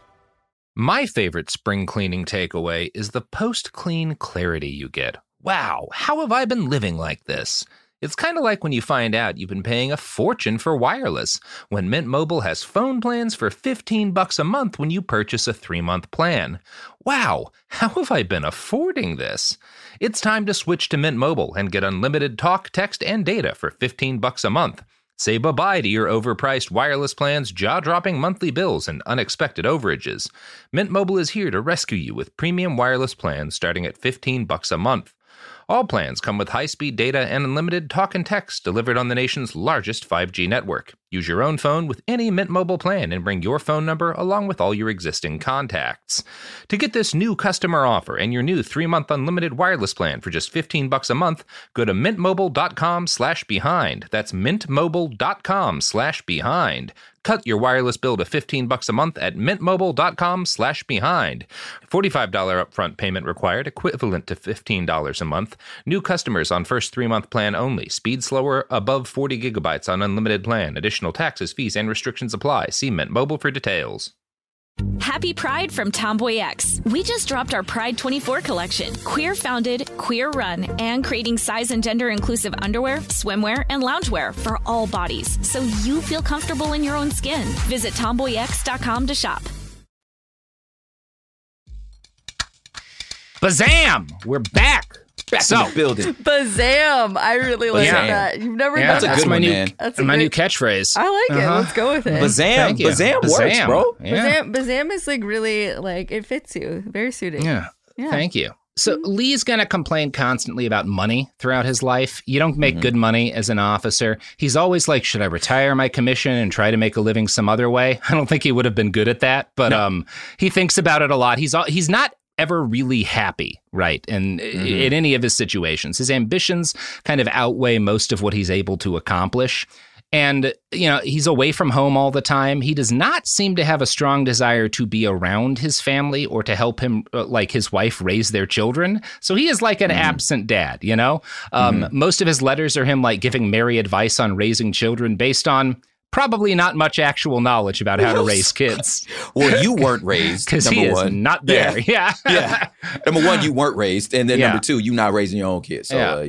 My favorite spring cleaning takeaway is the post-clean clarity you get. Wow, how have I been living like this? It's kind of like when you find out you've been paying a fortune for wireless, when Mint Mobile has phone plans for fifteen bucks a month when you purchase a three-month plan. Wow, how have I been affording this? It's time to switch to Mint Mobile and get unlimited talk, text, and data for fifteen bucks a month. Say bye-bye to your overpriced wireless plans, jaw-dropping monthly bills, and unexpected overages. Mint Mobile is here to rescue you with premium wireless plans starting at fifteen bucks a month. All plans come with high-speed data and unlimited talk and text delivered on the nation's largest five G network. Use your own phone with any Mint Mobile plan and bring your phone number along with all your existing contacts. To get this new customer offer and your new three-month unlimited wireless plan for just fifteen bucks a month, go to mintmobile.com slash behind. That's mintmobile.com slash behind. Cut your wireless bill to fifteen bucks a month at mintmobile.com slash behind. forty-five dollars upfront payment required, equivalent to fifteen dollars a month. New customers on first three-month plan only. Speed slower above forty gigabytes on unlimited plan. Additional taxes, fees, and restrictions apply. See Mint Mobile for details. Happy Pride from Tomboy X. We just dropped our Pride twenty-four collection. Queer founded, queer run, and creating size and gender inclusive underwear, swimwear, and loungewear for all bodies, so you feel comfortable in your own skin. Visit tomboy x dot com to shop. Bazam! We're back! Back So- in the building. Bazam! I really like Yeah. that. You've never Yeah, done That's a that. that's good my one, new, man. That's a my great- new catchphrase. I like it. Uh-huh. Let's go with it. Bazam. Thank you. Bazam works, Bazam. bro. Yeah. Bazam, Bazam is like really like it fits you. Very suiting. Yeah. Yeah. Thank you. So Lee's going to complain constantly about money throughout his life. You don't make Mm-hmm. good money as an officer. He's always like, should I retire my commission and try to make a living some other way? I don't think he would have been good at that, but um, he thinks about it a lot. He's al- he's not ever really happy, right? And Mm-hmm. in any of his situations, his ambitions kind of outweigh most of what he's able to accomplish. And, you know, he's away from home all the time. He does not seem to have a strong desire to be around his family or to help him, uh, like his wife, raise their children. So he is like an Mm-hmm. absent dad, you know? Um, Mm-hmm. Most of his letters are him like giving Mary advice on raising children based on probably not much actual knowledge about how to raise kids. Well, you weren't raised. Because Number he is one. not there. Yeah. Yeah. Number one, you weren't raised, and then Yeah. number two, you not raising your own kids. So Yeah. uh, yeah.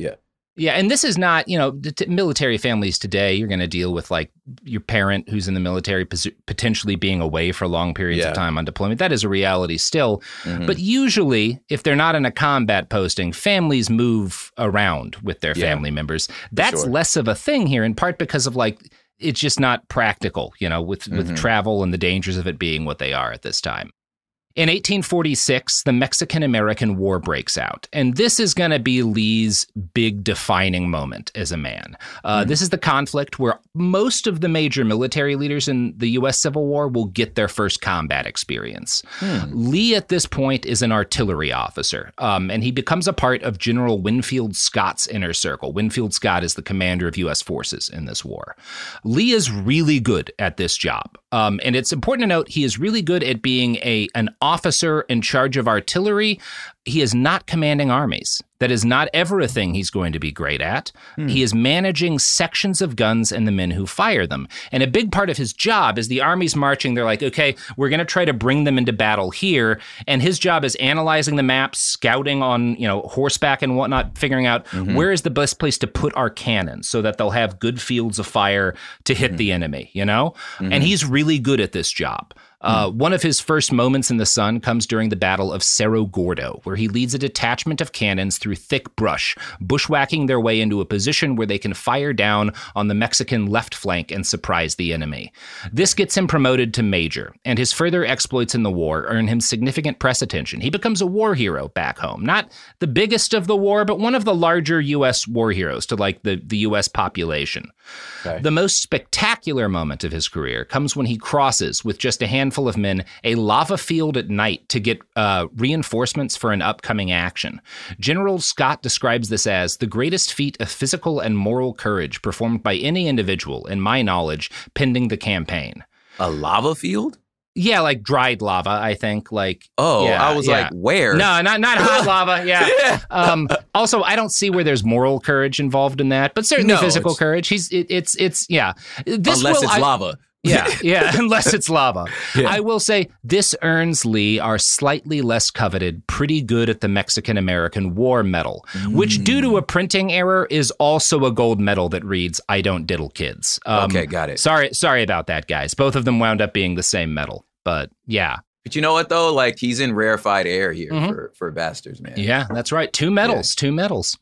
Yeah, and this is not, you know, t- military families today, you're going to deal with like your parent who's in the military pos- potentially being away for long periods Yeah. of time on deployment. That is a reality still. Mhm. But usually, if they're not in a combat posting, families move around with their Yeah, family members. That's sure. less of a thing here, in part because of like, it's just not practical, you know, with, with Mhm. travel and the dangers of it being what they are at this time. In eighteen forty-six, the Mexican-American War breaks out, and this is going to be Lee's big defining moment as a man. Uh, Mm. This is the conflict where most of the major military leaders in the U S Civil War will get their first combat experience. Hmm. Lee, at this point, is an artillery officer, um, and he becomes a part of General Winfield Scott's inner circle. Winfield Scott is the commander of U S forces in this war. Lee is really good at this job, um, and it's important to note he is really good at being a an officer in charge of artillery. He is not commanding armies. That is not ever a thing he's going to be great at. Hmm. He is managing sections of guns and the men who fire them. And a big part of his job is the army's marching. They're like, okay, we're going to try to bring them into battle here. And his job is analyzing the maps, scouting on, you know, horseback and whatnot, figuring out Mhm. where is the best place to put our cannons so that they'll have good fields of fire to hit Mhm. the enemy, you know? Mhm. And he's really good at this job. Uh, one of his first moments in the sun comes during the Battle of Cerro Gordo, where he leads a detachment of cannons through thick brush, bushwhacking their way into a position where they can fire down on the Mexican left flank and surprise the enemy. This gets him promoted to major, and his further exploits in the war earn him significant press attention. He becomes a war hero back home. Not the biggest of the war, but one of the larger U S war heroes to like the, the U S population. Okay. The most spectacular moment of his career comes when he crosses with just a handful of men a lava field at night to get uh, reinforcements for an upcoming action. General Scott describes this as the greatest feat of physical and moral courage performed by any individual, in my knowledge, pending the campaign. A lava field? Yeah, like dried lava, I think. Like, Oh, yeah, I was yeah. like, where? No, not not hot lava. Yeah. Yeah. Um, also, I don't see where there's moral courage involved in that, but certainly No, physical it's- courage. He's it, it's it's yeah. This Unless will, it's I- lava. Yeah, yeah, unless it's lava. Yeah. I will say this earns Lee our slightly less coveted, pretty good at the Mexican-American War medal, which due to a printing error is also a gold medal that reads, I don't diddle kids. Um, Okay, got it. Sorry, sorry about that, guys. Both of them wound up being the same medal, but yeah. But you know what, though? Like, he's in rarefied air here Mhm. for, for Bastards, man. Yeah, that's right. Two medals, two medals.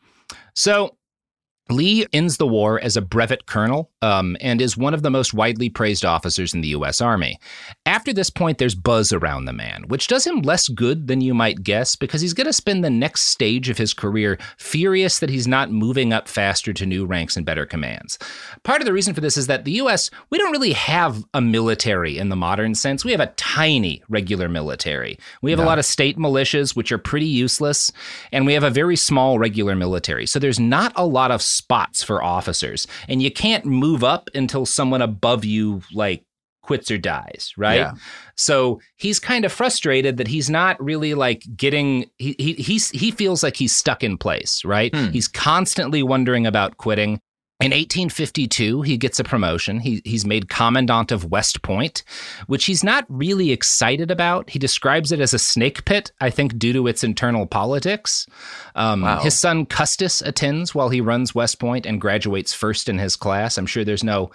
So Lee ends the war as a brevet colonel um, and is one of the most widely praised officers in the U S Army. After this point, there's buzz around the man, which does him less good than you might guess because he's going to spend the next stage of his career furious that he's not moving up faster to new ranks and better commands. Part of the reason for this is that the U S, we don't really have a military in the modern sense. We have a tiny regular military. We have No. a lot of state militias, which are pretty useless, and we have a very small regular military. So there's not a lot of spots for officers, and you can't move up until someone above you, like, quits or dies, right? Yeah. So he's kind of frustrated that he's not really like getting, he, he, he's, he feels like he's stuck in place, right? Hmm. He's constantly wondering about quitting. In eighteen fifty-two, he gets a promotion. He, he's made commandant of West Point, which he's not really excited about. He describes it as a snake pit, I think, due to its internal politics. Um, Wow. His son Custis attends while he runs West Point and graduates first in his class. I'm sure there's no...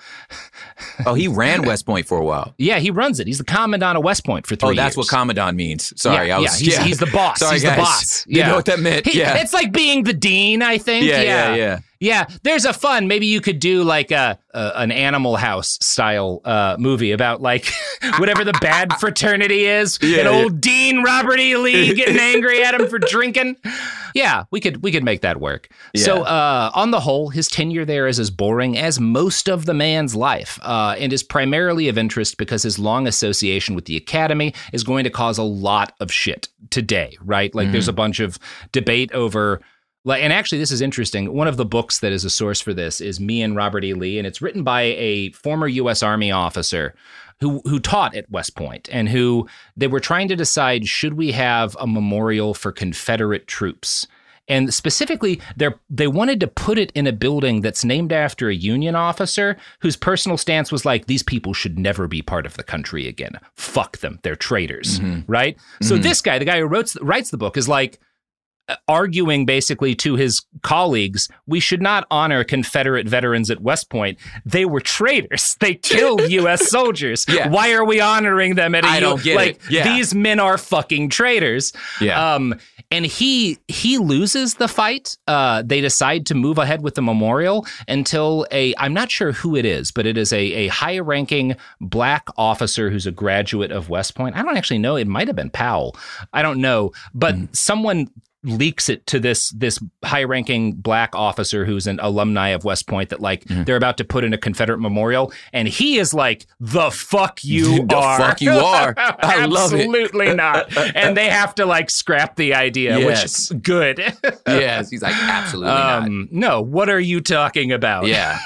Oh, he ran West Point for a while. Yeah, he runs it. He's the commandant of West Point for three Oh, years. that's what commandant means. Sorry, yeah, I was. yeah, he's, he's the boss. Sorry, he's guys. the boss. Didn't Yeah. know what that meant. He- yeah. It's like being the dean, I think. yeah, Yeah, yeah, yeah. Yeah, there's a fun. Maybe you could do like a, a an Animal House style uh, movie about like whatever the bad fraternity is. Yeah, and yeah. old Dean Robert E. Lee getting angry at him for drinking. Yeah, we could we could make that work. So Yeah. uh, on the whole, his tenure there is as boring as most of the man's life, uh, and is primarily of interest because his long association with the academy is going to cause a lot of shit today, right? Like there's a bunch of debate over. Like, and actually, this is interesting. One of the books that is a source for this is Me and Robert E. Lee, and it's written by a former U S Army officer who who taught at West Point, and who they were trying to decide, should we have a memorial for Confederate troops? And specifically, they they wanted to put it in a building that's named after a Union officer whose personal stance was like, these people should never be part of the country again. Fuck them. They're traitors, right? So this guy, the guy who wrote, writes the book, is like, arguing basically to his colleagues, we should not honor Confederate veterans at West Point. They were traitors. They killed U S soldiers. Yeah. Why are we honoring them at a I don't get like, it. Yeah. These men are fucking traitors. Yeah. Um, and he he loses the fight. Uh, they decide to move ahead with the memorial until a, I'm not sure who it is, but it is a, a high-ranking black officer who's a graduate of West Point. I don't actually know. It might have been Powell. I don't know. But mm. someone leaks it to this this high-ranking black officer who's an alumni of West Point that like mm. they're about to put in a Confederate memorial, and he is like, the fuck you the are. The fuck you are. I love it. Absolutely not. And they have to like scrap the idea, yes. which is good. Yes, he's like, absolutely um, not. No, what are you talking about? Yeah.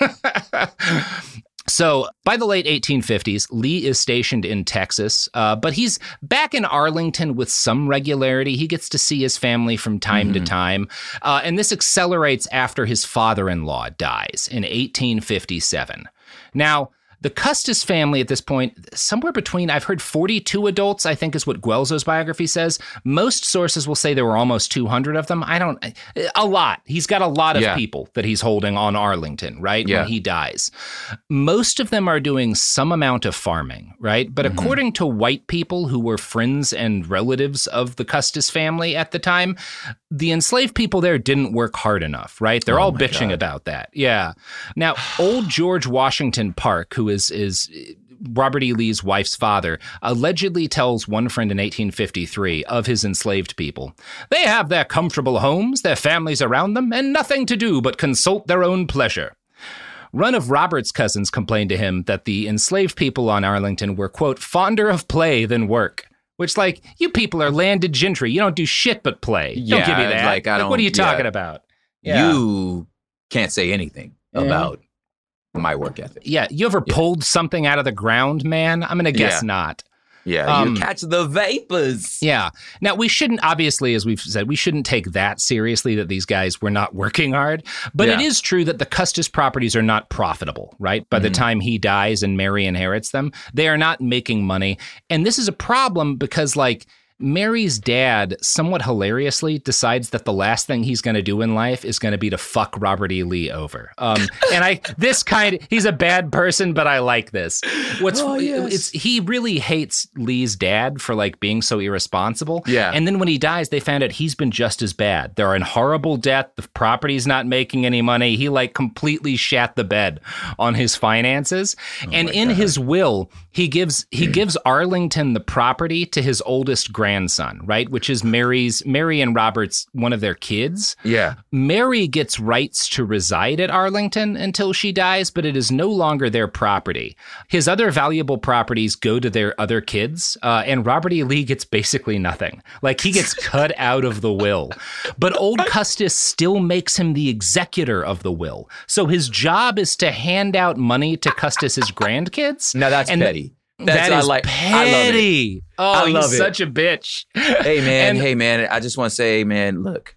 So by the late eighteen fifties, Lee is stationed in Texas, uh, but he's back in Arlington with some regularity. He gets to see his family from time mm-hmm. to time. Uh, and this accelerates after his father-in-law dies in eighteen fifty-seven. Now, the Custis family at this point, somewhere between, I've heard forty-two adults, I think is what Guelzo's biography says. Most sources will say there were almost two hundred of them. I don't, a lot. He's got a lot of yeah. people that he's holding on Arlington, right? Yeah. When he dies. Most of them are doing some amount of farming, right? But mm-hmm. according to white people who were friends and relatives of the Custis family at the time, the enslaved people there didn't work hard enough, right? They're oh all bitching God. about that. Yeah. Now, old George Washington Park, who is is Robert E. Lee's wife's father, allegedly tells one friend in eighteen fifty-three of his enslaved people, they have their comfortable homes, their families around them, and nothing to do but consult their own pleasure. One of Robert's cousins complained to him that the enslaved people on Arlington were, quote, fonder of play than work. Which, like, you people are landed gentry. You don't do shit but play. Yeah, don't give me that. Like, I like, don't, what are you talking yeah. about? Yeah. You can't say anything mm. about my work ethic. Yeah. You ever yeah. pulled something out of the ground, man? I'm going to guess yeah. not. Yeah. Um, you catch the vapors. Yeah. Now, we shouldn't, obviously, as we've said, we shouldn't take that seriously that these guys were not working hard. But yeah. it is true that the Custis properties are not profitable, right? By mm-hmm. the time he dies and Mary inherits them, they are not making money. And this is a problem because, like, Mary's dad, somewhat hilariously, decides that the last thing he's going to do in life is going to be to fuck Robert E. Lee over. Um, and I, this kind, he's a bad person, but I like this. What's oh, yes. it's he really hates Lee's dad for like being so irresponsible. Yeah. And then when he dies, they found out he's been just as bad. They're in horrible debt. The property's not making any money. He like completely shat the bed on his finances. Oh and in God. his will, he gives he gives Arlington the property to his oldest grandson. grandson, right? Which is Mary's, Mary and Robert's, one of their kids. Yeah. Mary gets rights to reside at Arlington until she dies, but it is no longer their property. His other valuable properties go to their other kids, uh, and Robert E. Lee gets basically nothing. Like, he gets cut out of the will. But old Custis still makes him the executor of the will. So his job is to hand out money to Custis's grandkids. Now that's and petty. That That's, is I like, petty. I love it. Oh, I love he's it. such a bitch. Hey, man. And, hey, man. I just want to say, man, look,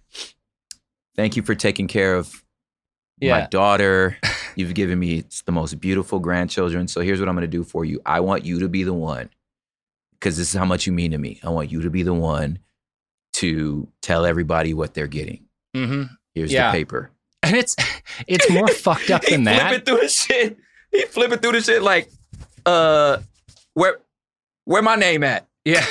thank you for taking care of yeah. my daughter. You've given me the most beautiful grandchildren. So here's what I'm going to do for you. I want you to be the one, because this is how much you mean to me. I want you to be the one to tell everybody what they're getting. Mm-hmm. Here's yeah. the paper. And it's it's more fucked up than he that. Flipping through the shit. He flipping through the shit like, uh... Where, where my name at? Yeah.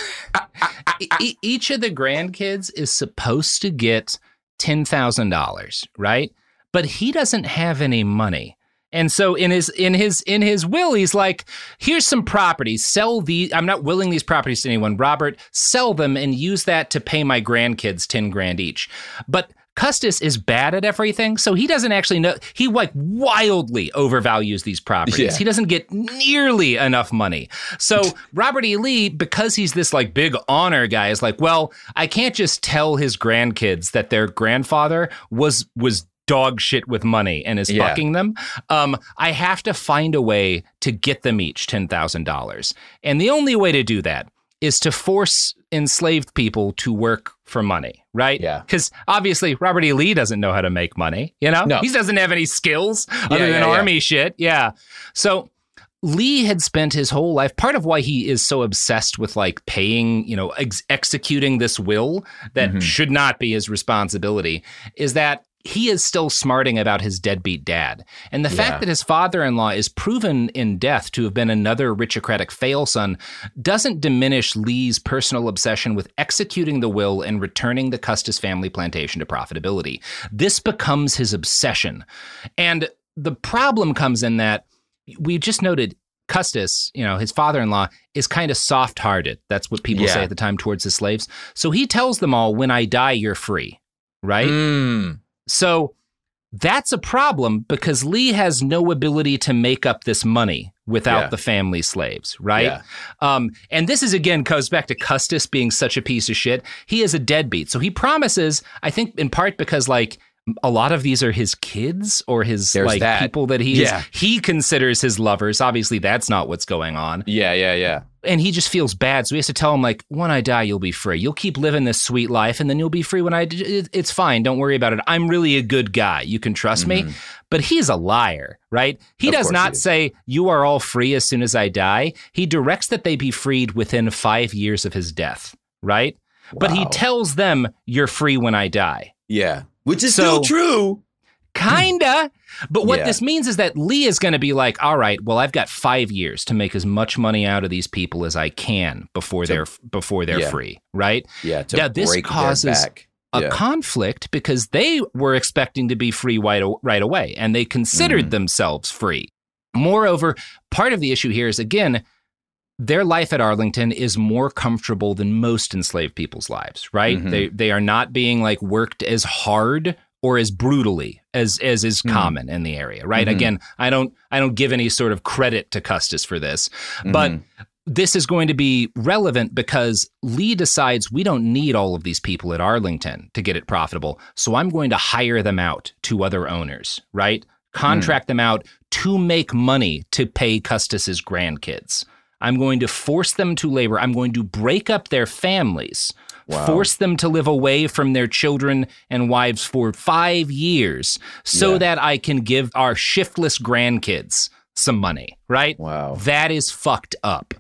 e- each of the grandkids is supposed to get ten thousand dollars, right? But he doesn't have any money. And so in his in his in his will, he's like, here's some properties. Sell these. I'm not willing these properties to anyone. Robert, sell them and use that to pay my grandkids ten grand each. But Custis is bad at everything, so he doesn't actually know. He like wildly overvalues these properties. Yeah. He doesn't get nearly enough money. So Robert E. Lee, because he's this like big honor guy, is like, well, I can't just tell his grandkids that their grandfather was was dog shit with money and is yeah. fucking them. Um, I have to find a way to get them each ten thousand dollars. And the only way to do that is to force enslaved people to work for money, right? Yeah. Because obviously Robert E. Lee doesn't know how to make money, you know? No. He doesn't have any skills Yeah, other yeah, than yeah. army shit. Yeah. So Lee had spent his whole life, part of why he is so obsessed with like paying, you know, ex- executing this will that mm-hmm. should not be his responsibility, is that he is still smarting about his deadbeat dad. And the yeah. fact that his father-in-law is proven in death to have been another richocratic fail-son doesn't diminish Lee's personal obsession with executing the will and returning the Custis family plantation to profitability. This becomes his obsession. And the problem comes in that we just noted Custis, you know, his father-in-law, is kind of soft-hearted. That's what people yeah. say at the time towards his slaves. So he tells them all, when I die, you're free, right? Mm. So that's a problem because Lee has no ability to make up this money without yeah. the family slaves, right? Yeah. Um, and this is, again, goes back to Custis being such a piece of shit. He is a deadbeat. So he promises, I think in part because, like, a lot of these are his kids or his There's like that. people that he yeah. is, he considers his lovers. Obviously, that's not what's going on. Yeah, yeah, yeah. And he just feels bad. So he has to tell him, like, when I die, you'll be free. You'll keep living this sweet life and then you'll be free when I, it's fine. Don't worry about it. I'm really a good guy. You can trust mm-hmm. me. But he's a liar, right? He of does not he say, you are all free as soon as I die. He directs that they be freed within five years of his death, right? Wow. But he tells them, you're free when I die. Yeah. Which is so, still true. Kinda. But what yeah. this means is that Lee is going to be like, all right, well, I've got five years to make as much money out of these people as I can before to, they're before they're yeah. free, right? Yeah, to now, this break causes their back. a yeah. conflict because they were expecting to be free right, right away, and they considered mm. themselves free. Moreover, part of the issue here is, again, their life at Arlington is more comfortable than most enslaved people's lives, right? Mm-hmm. They they are not being like worked as hard or as brutally as as is mm-hmm. common in the area, right? Mm-hmm. Again, I don't I don't give any sort of credit to Custis for this, mm-hmm. but this is going to be relevant because Lee decides we don't need all of these people at Arlington to get it profitable, so I'm going to hire them out to other owners, right? Contract mm. them out to make money to pay Custis's grandkids. I'm going to force them to labor. I'm going to break up their families, wow. force them to live away from their children and wives for five years so yeah. that I can give our shiftless grandkids some money, right? Wow. That is fucked up.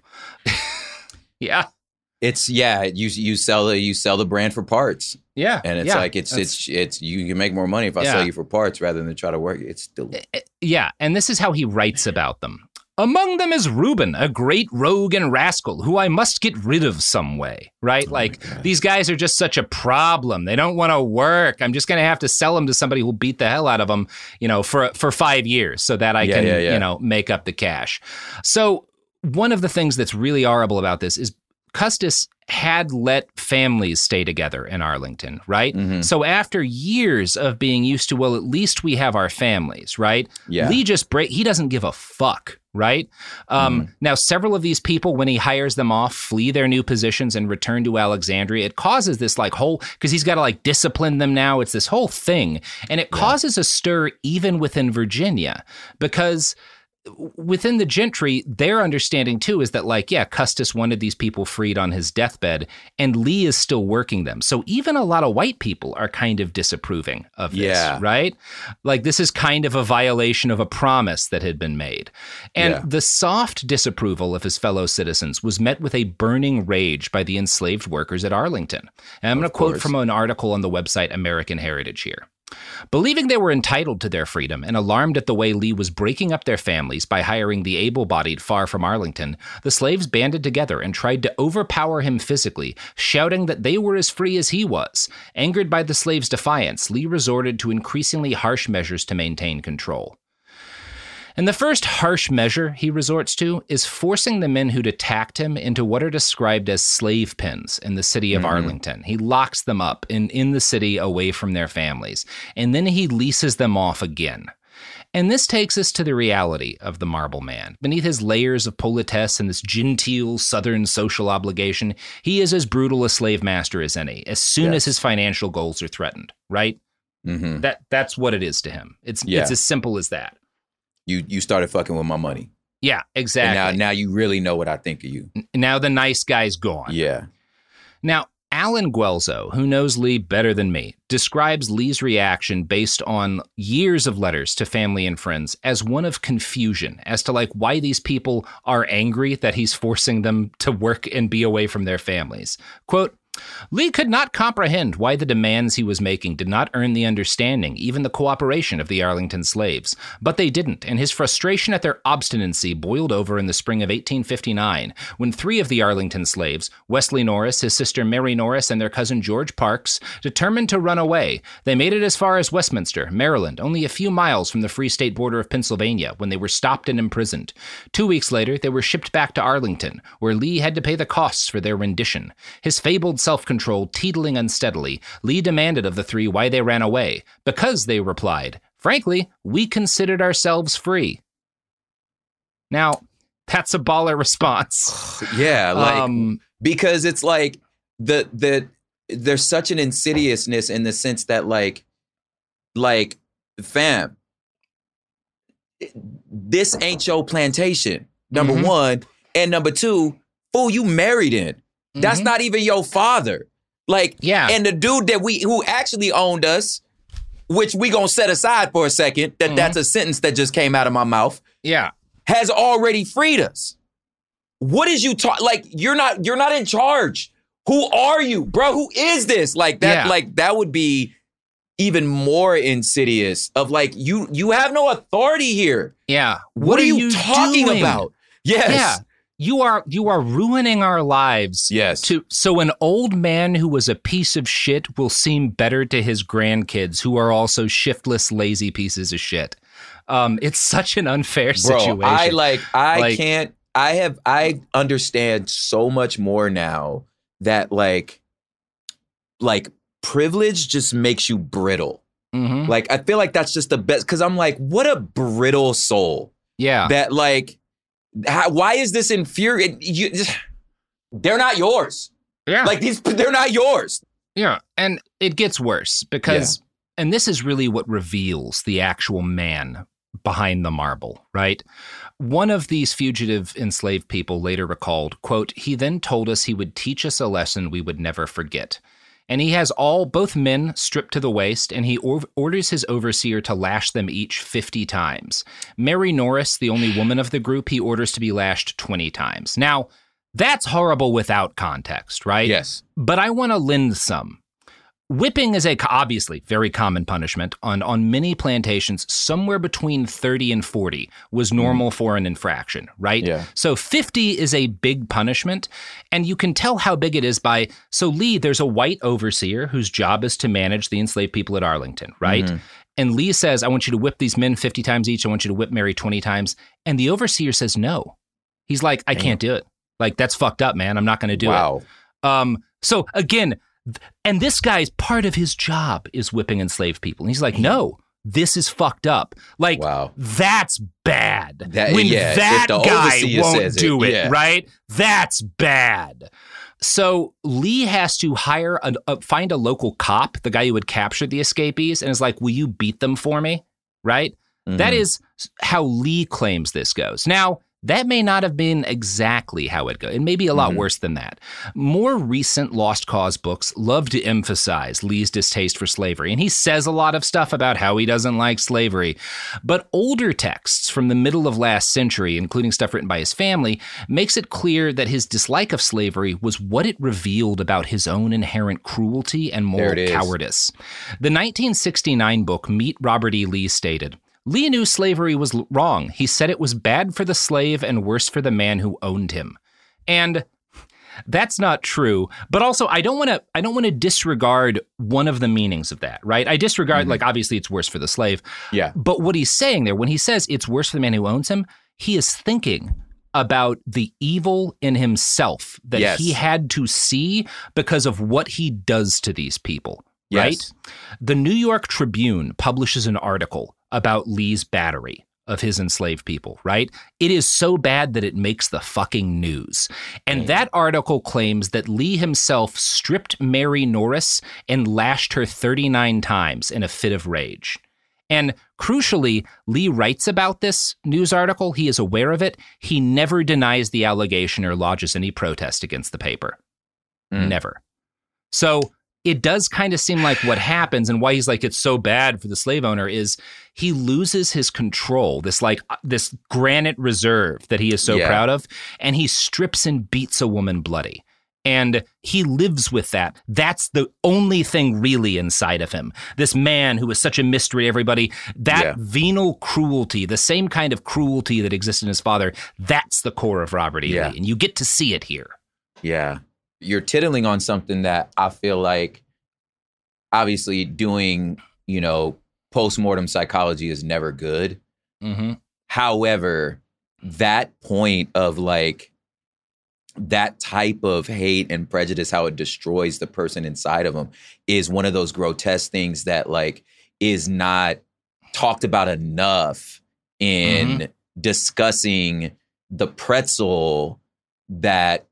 yeah. It's, yeah, you you sell the, you sell the brand for parts. Yeah. And it's yeah, like, it's, it's, it's, you can make more money if I yeah. sell you for parts rather than try to work. It's still. Yeah. And this is how he writes about them. Among them is Reuben, a great rogue and rascal who I must get rid of some way, right? Oh like, these guys are just such a problem. They don't want to work. I'm just going to have to sell them to somebody who'll beat the hell out of them, you know, for for five years so that I yeah, can, yeah, yeah. you know, make up the cash. So one of the things that's really horrible about this is Custis had let families stay together in Arlington, right? Mm-hmm. So after years of being used to, well, at least we have our families, right? Yeah. Lee just break, he doesn't give a fuck, right? Um, mm-hmm. Now, several of these people, when he hires them off, flee their new positions and return to Alexandria. It causes this like whole, because he's got to like discipline them now. It's this whole thing. And it yeah. causes a stir even within Virginia because within the gentry, their understanding too is that like, yeah, Custis wanted these people freed on his deathbed and Lee is still working them. So even a lot of white people are kind of disapproving of this, yeah. right? Like this is kind of a violation of a promise that had been made. And yeah. the soft disapproval of his fellow citizens was met with a burning rage by the enslaved workers at Arlington. And I'm going to quote from an article on the website American Heritage here. Believing they were entitled to their freedom and alarmed at the way Lee was breaking up their families by hiring the able-bodied far from Arlington, the slaves banded together and tried to overpower him physically, shouting that they were as free as he was. Angered by the slaves' defiance, Lee resorted to increasingly harsh measures to maintain control. And the first harsh measure he resorts to is forcing the men who'd attacked him into what are described as slave pens in the city of mm-hmm. Arlington. He locks them up in, in the city away from their families, and then he leases them off again. And this takes us to the reality of the Marble Man. Beneath his layers of politesse and this genteel Southern social obligation, he is as brutal a slave master as any, as soon yes. as his financial goals are threatened, right? Mm-hmm. That That's what it is to him. It's yeah. It's as simple as that. You you started fucking with my money. Yeah, exactly. And now, now you really know what I think of you. Now the nice guy's gone. Yeah. Now, Alan Guelzo, who knows Lee better than me, describes Lee's reaction based on years of letters to family and friends as one of confusion as to like why these people are angry that he's forcing them to work and be away from their families. Quote, Lee could not comprehend why the demands he was making did not earn the understanding, even the cooperation of the Arlington slaves. But they didn't, and his frustration at their obstinacy boiled over in the spring of eighteen fifty-nine, when three of the Arlington slaves, Wesley Norris, his sister Mary Norris, and their cousin George Parks, determined to run away. They made it as far as Westminster, Maryland, only a few miles from the Free State border of Pennsylvania, when they were stopped and imprisoned. Two weeks later, they were shipped back to Arlington, where Lee had to pay the costs for their rendition. His fabled self-control teetling unsteadily, Lee demanded of the three why they ran away. Because, they replied, frankly, we considered ourselves free. Now, that's a baller response. Yeah, like, Um, because it's like the the there's such an insidiousness in the sense that like like fam, this ain't your plantation, number Mhm. one, and number two, fool, you married in. That's Mhm. not even your father. Like, Yeah. and the dude that we who actually owned us, which we gonna set aside for a second, that Mhm. that's a sentence that just came out of my mouth, Yeah. has already freed us. What is you talk like you're not you're not in charge. Who are you, bro? Who is this? Like that Yeah. like that would be even more insidious of like you you have no authority here. Yeah. What, are you, talking doing? about? Yes. Yeah. You are you are ruining our lives. Yes. To so an old man who was a piece of shit will seem better to his grandkids, who are also shiftless, lazy pieces of shit. Um, it's such an unfair Bro, situation. I like I Like- can't I have I understand so much more now that like like privilege just makes you brittle. Mhm. Like I feel like that's just the best because I'm like, what a brittle soul. Yeah. That like how, why is this infuriating? You, they're not yours. yeah. Like these, they're not yours. Yeah, and it gets worse because, and this is really what reveals the actual man behind the marble, right? One of these fugitive enslaved people later recalled, quote, he then told us he would teach us a lesson we would never forget. And he has all, both men stripped to the waist, and he or- orders his overseer to lash them each fifty times. Mary Norris, the only woman of the group, he orders to be lashed twenty times. Now, that's horrible without context, right? Yes. But I want to lend some. Whipping is a obviously very common punishment. On, on many plantations, somewhere between thirty and forty was normal mm. for an infraction, right? Yeah. So fifty is a big punishment, and you can tell how big it is by, so Lee, there's a white overseer whose job is to manage the enslaved people at Arlington, right? Mm-hmm. And Lee says, I want you to whip these men fifty times each. I want you to whip Mary twenty times. And the overseer says no. He's like, I Damn. can't do it. Like, that's fucked up, man. I'm not going to do wow. it. Um, so again, and this guy's part of his job is whipping enslaved people. And he's like, no, this is fucked up. Like, wow. that's bad. That, when yeah, that guy won't do it, it, yeah. right? That's bad. So Lee has to hire, a, a, find a local cop, the guy who would capture the escapees, and is like, will you beat them for me? Right? Mm-hmm. That is how Lee claims this goes. Now, that may not have been exactly how it goes. It may be a lot mm-hmm. worse than that. More recent Lost Cause books love to emphasize Lee's distaste for slavery, and he says a lot of stuff about how he doesn't like slavery. But older texts from the middle of last century, including stuff written by his family, makes it clear that his dislike of slavery was what it revealed about his own inherent cruelty and moral cowardice. The nineteen sixty-nine book Meet Robert E. Lee stated, Lee knew slavery was wrong. He said it was bad for the slave and worse for the man who owned him. And that's not true. But also, I don't want to I don't want to disregard one of the meanings of that, right? I disregard, mm-hmm. like, obviously it's worse for the slave. Yeah. But what he's saying there, when he says it's worse for the man who owns him, he is thinking about the evil in himself that yes. he had to see because of what he does to these people, yes. right? The New York Tribune publishes an article about Lee's battery of his enslaved people, right? It is so bad that it makes the fucking news. And mm. that article claims that Lee himself stripped Mary Norris and lashed her thirty-nine times in a fit of rage. And crucially, Lee writes about this news article. He is aware of it. He never denies the allegation or lodges any protest against the paper. Mm. Never. So it does kind of seem like what happens and why he's like, it's so bad for the slave owner is he loses his control, this like this granite reserve that he is so Yeah. proud of. And he strips and beats a woman bloody. And he lives with that. That's the only thing really inside of him. This man who is such a mystery to everybody, that Yeah. venal cruelty, the same kind of cruelty that existed in his father, that's the core of Robert E. Yeah. Lee. And you get to see it here. Yeah. You're titillating on something that I feel like obviously doing, you know, postmortem psychology is never good. Mm-hmm. However, that point of like that type of hate and prejudice, how it destroys the person inside of them, is one of those grotesque things that like is not talked about enough in Mm-hmm. discussing the pretzel that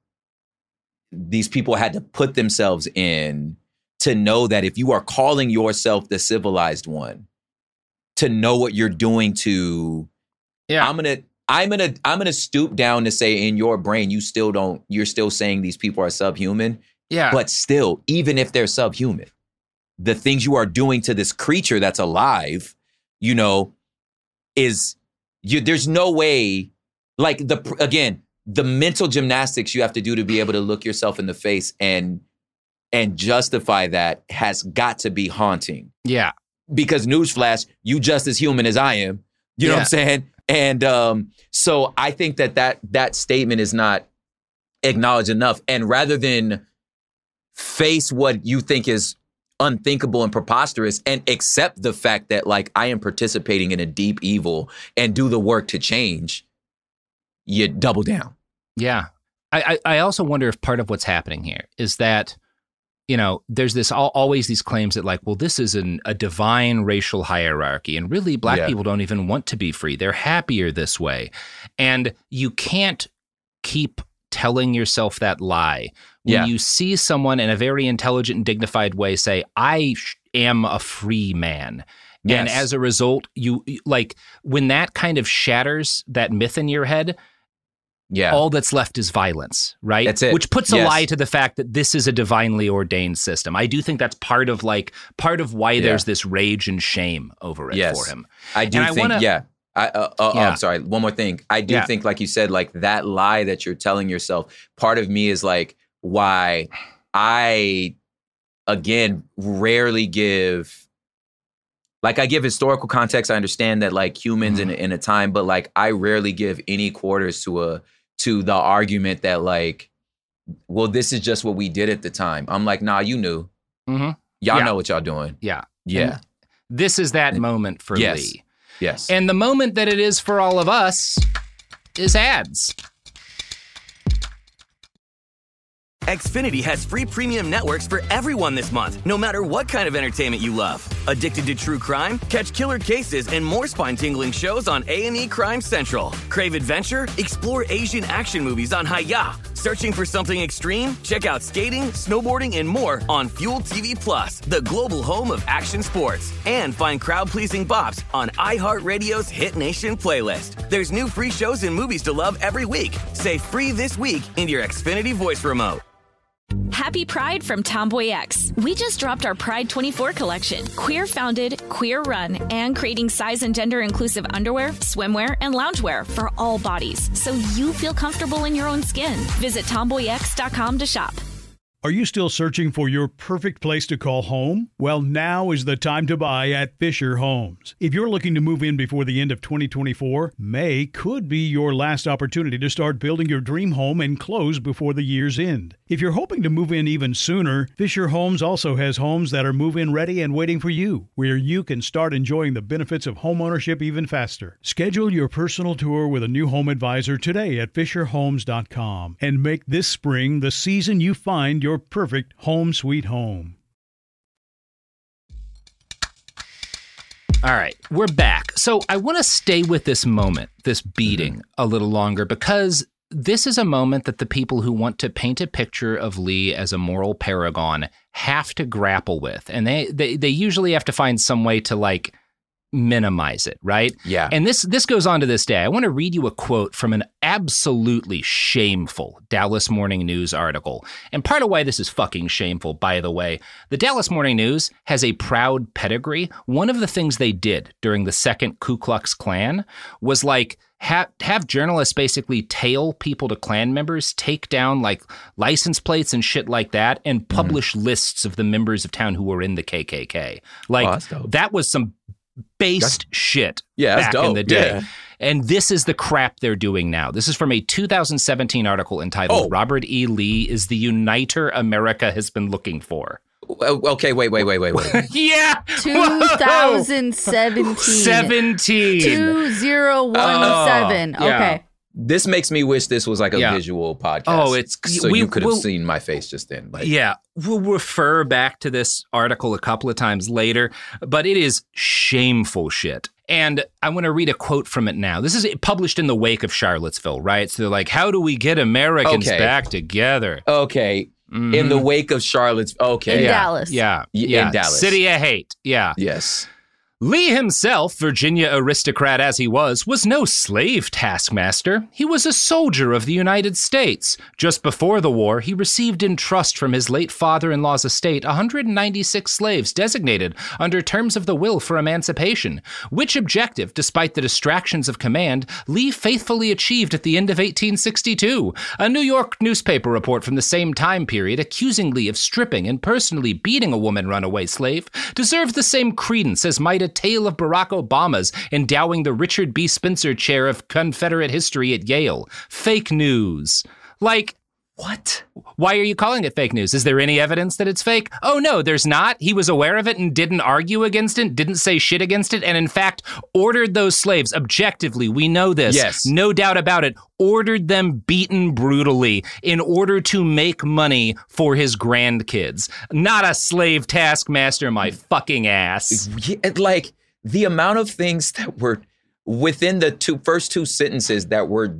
these people had to put themselves in to know that if you are calling yourself the civilized one, to know what you're doing to, Yeah. I'm gonna, I'm gonna, I'm gonna stoop down to say in your brain, you still don't, you're still saying these people are subhuman, Yeah. but still, even if they're subhuman, the things you are doing to this creature that's alive, you know, is you. There's no way, like the again, the mental gymnastics you have to do to be able to look yourself in the face and and justify that has got to be haunting. yeah. Because newsflash, you just as human as I am. You know Yeah. what I'm saying? And um, so I think that, that that statement is not acknowledged enough. And rather than face what you think is unthinkable and preposterous and accept the fact that like I am participating in a deep evil and do the work to change, you double down. Yeah. I, I I also wonder if part of what's happening here is that, you know, there's this al- always these claims that like, well, this is an, a divine racial hierarchy. And really, black Yeah. people don't even want to be free. They're happier this way. And you can't keep telling yourself that lie. When Yeah. you see someone in a very intelligent and dignified way say, I sh- am a free man. And Yes. as a result, you you- like when that kind of shatters that myth in your head, Yeah. all that's left is violence, right? That's it. Which puts a Yes. lie to the fact that this is a divinely ordained system. I do think that's part of like part of why Yeah. there's this rage and shame over it Yes. for him. I do And I think, wanna- yeah. I, uh, uh, oh, Yeah. I'm sorry. One more thing. I do Yeah. think, like you said, like that lie that you're telling yourself, part of me is like why I, again, rarely give, like I give historical context. I understand that like humans Mm-hmm. in, in a time, but like I rarely give any quarters to a, to the argument that like, well, this is just what we did at the time. I'm like, nah, you knew. Mm-hmm. Y'all Yeah. know what y'all doing. Yeah. Yeah. And this is that moment for Yes. Lee. Yes. And the moment that it is for all of us is ads. Xfinity has free premium networks for everyone this month, no matter what kind of entertainment you love. Addicted to true crime? Catch killer cases and more spine-tingling shows on A and E Crime Central. Crave adventure? Explore Asian action movies on Hi-Ya. Searching for something extreme? Check out skating, snowboarding, and more on Fuel T V Plus, the global home of action sports. And find crowd-pleasing bops on iHeartRadio's Hit Nation playlist. There's new free shows and movies to love every week. Say free this week in your Xfinity voice remote. Happy Pride from Tomboy X. We just dropped our Pride twenty-four collection. Queer founded, queer run, and creating size and gender inclusive underwear, swimwear, and loungewear for all bodies so you feel comfortable in your own skin. Visit tomboy x dot com to shop. Are you still searching for your perfect place to call home? Well, now is the time to buy at Fisher Homes. If you're looking to move in before the end of twenty twenty-four, May could be your last opportunity to start building your dream home and close before the year's end. If you're hoping to move in even sooner, Fisher Homes also has homes that are move-in ready and waiting for you, where you can start enjoying the benefits of homeownership even faster. Schedule your personal tour with a new home advisor today at fisher homes dot com and make this spring the season you find your Your perfect home sweet home. All right, we're back. So I want to stay with this moment, this beating, a little longer, because this is a moment that the people who want to paint a picture of Lee as a moral paragon have to grapple with. And they, they, they usually have to find some way to, like, minimize it, right? Yeah. And this this goes on to this day. I want to read you a quote from an absolutely shameful Dallas Morning News article. And part of why this is fucking shameful, by the way, the Dallas Morning News has a proud pedigree. One of the things they did during the second Ku Klux Klan was like have, have journalists basically tail people to Klan members, take down like license plates and shit like that, and publish mm. lists of the members of town who were in the K K K. Like oh, that was some based that's, shit yeah, back dope. in the day. Yeah. And this is the crap they're doing now. This is from a two thousand seventeen article entitled oh. Robert E. Lee is the Uniter America has been looking for. Okay, wait, wait, wait, wait, wait. yeah. twenty seventeen. seventeen. two thousand seventeen. Oh, yeah. Okay. This makes me wish this was like a yeah. visual podcast. Oh, it's so we, you could have we'll, seen my face just then. Like. Yeah, we'll refer back to this article a couple of times later, but it is shameful shit. And I want to read a quote from it now. This is published in the wake of Charlottesville, right? So they're like, how do we get Americans okay. back together? Okay. Mm-hmm. In the wake of Charlottesville. Okay. In yeah. Dallas. Yeah. yeah. In Dallas. City of Hate. Yeah. Yes. Lee himself, Virginia aristocrat as he was, was no slave taskmaster. He was a soldier of the United States. Just before the war, he received in trust from his late father-in-law's estate one hundred ninety-six slaves designated under terms of the will for emancipation, which objective, despite the distractions of command, Lee faithfully achieved at the end of eighteen sixty-two. A New York newspaper report from the same time period accusing Lee of stripping and personally beating a woman runaway slave deserved the same credence as might a tale of Barack Obama's endowing the Richard B. Spencer Chair of Confederate History at Yale. Fake news. Like, what? Why are you calling it fake news? Is there any evidence that it's fake? Oh, no, there's not. He was aware of it and didn't argue against it, didn't say shit against it, and in fact, ordered those slaves, objectively, we know this, yes. no doubt about it, ordered them beaten brutally in order to make money for his grandkids. Not a slave taskmaster, my fucking ass. Yeah, like, the amount of things that were within the two first two sentences that were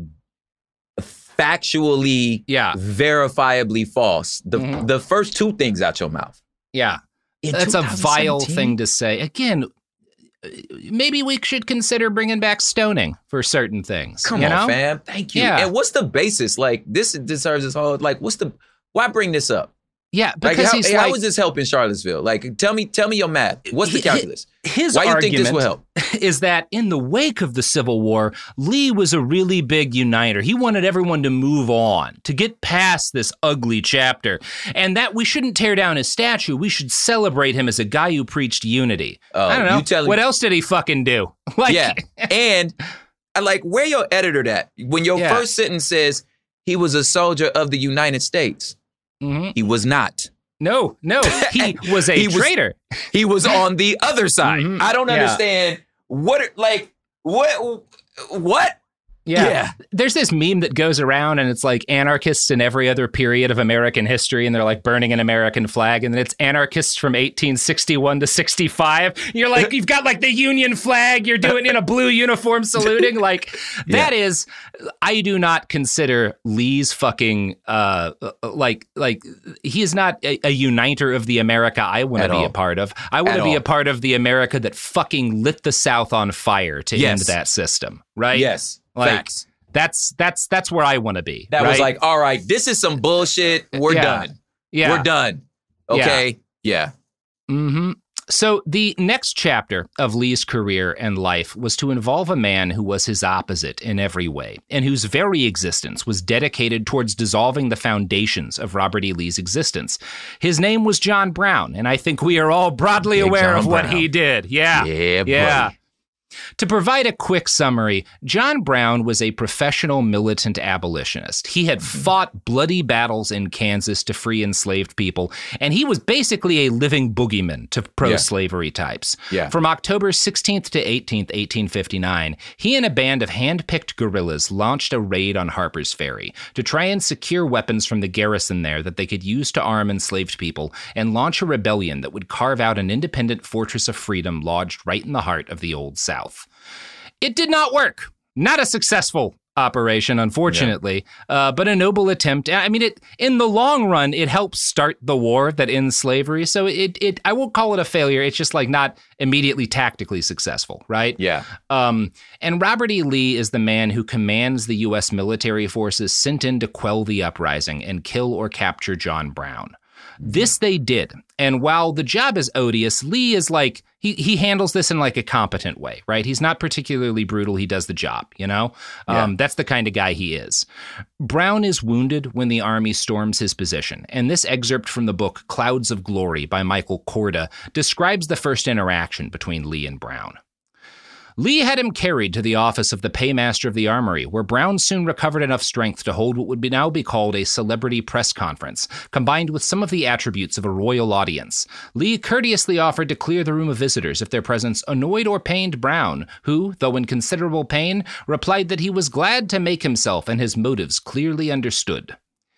factually, yeah. verifiably false. The mm-hmm. the first two things out your mouth. Yeah. In That's a vile thing to say. Again, maybe we should consider bringing back stoning for certain things. Come you on, know? fam. Thank you. Yeah. And what's the basis? Like, this deserves this whole, like, what's the, why bring this up? Yeah, like, because how, he's hey, like, how is this helping Charlottesville? Like, tell me, tell me your math. What's the calculus? His Why do you argument think this will help? Is that in the wake of the Civil War, Lee was a really big uniter. He wanted everyone to move on, to get past this ugly chapter, and that we shouldn't tear down his statue. We should celebrate him as a guy who preached unity. Oh, I don't know. You telling what else did he fucking do? Like, yeah, and I like where your editor at when your Yeah. first sentence says he was a soldier of the United States. Mm-hmm. He was not. No, no, he was a He was- traitor. He was on the other side. Mhm. I don't Yeah. understand what, like, what, what? Yeah. Yeah. There's this meme that goes around and it's like anarchists in every other period of American history and they're like burning an American flag and then it's anarchists from eighteen sixty-one to sixty-five. You're like, you've got like the Union flag, you're doing in a blue uniform saluting. Like that Yeah. is, I do not consider Lee's fucking, uh, like, like he is not a, a uniter of the America I want to At be all. a part of. I want At to be all. a part of the America that fucking lit the South on fire to Yes. end that system. Right? Yes. Like, Facts. That's that's that's where I want to be. That right? was like, all right, this is some bullshit. We're Yeah. done. yeah. We're done. Okay. Yeah. Mm-hmm. So the next chapter of Lee's career and life was to involve a man who was his opposite in every way, and whose very existence was dedicated towards dissolving the foundations of Robert E. Lee's existence. His name was John Brown, and I think we are all broadly Big aware John of what Brown. he did. Yeah. Yeah, Yeah. buddy. To provide a quick summary, John Brown was a professional militant abolitionist. He had fought bloody battles in Kansas to free enslaved people, and he was basically a living boogeyman to pro-slavery types. Yeah. From October sixteenth to eighteenth, eighteen fifty-nine, he and a band of hand-picked guerrillas launched a raid on Harper's Ferry to try and secure weapons from the garrison there that they could use to arm enslaved people and launch a rebellion that would carve out an independent fortress of freedom lodged right in the heart of the Old South. It did not work. Not a successful operation, unfortunately, yeah. uh, but a noble attempt. I mean, it in the long run, it helps start the war that ends slavery. So it, it, I won't call it a failure. It's just like not immediately tactically successful, right? Yeah. Um, and Robert E. Lee is the man who commands the U S military forces sent in to quell the uprising and kill or capture John Brown. This they did. And while the job is odious, Lee is like, he he handles this in like a competent way, right? He's not particularly brutal. He does the job, you know? Yeah. Um, that's the kind of guy he is. Brown is wounded when the army storms his position. And this excerpt from the book Clouds of Glory by Michael Korda describes the first interaction between Lee and Brown. Lee had him carried to the office of the paymaster of the armory, where Brown soon recovered enough strength to hold what would be now be called a celebrity press conference, combined with some of the attributes of a royal audience. Lee courteously offered to clear the room of visitors if their presence annoyed or pained Brown, who, though in considerable pain, replied that he was glad to make himself and his motives clearly understood.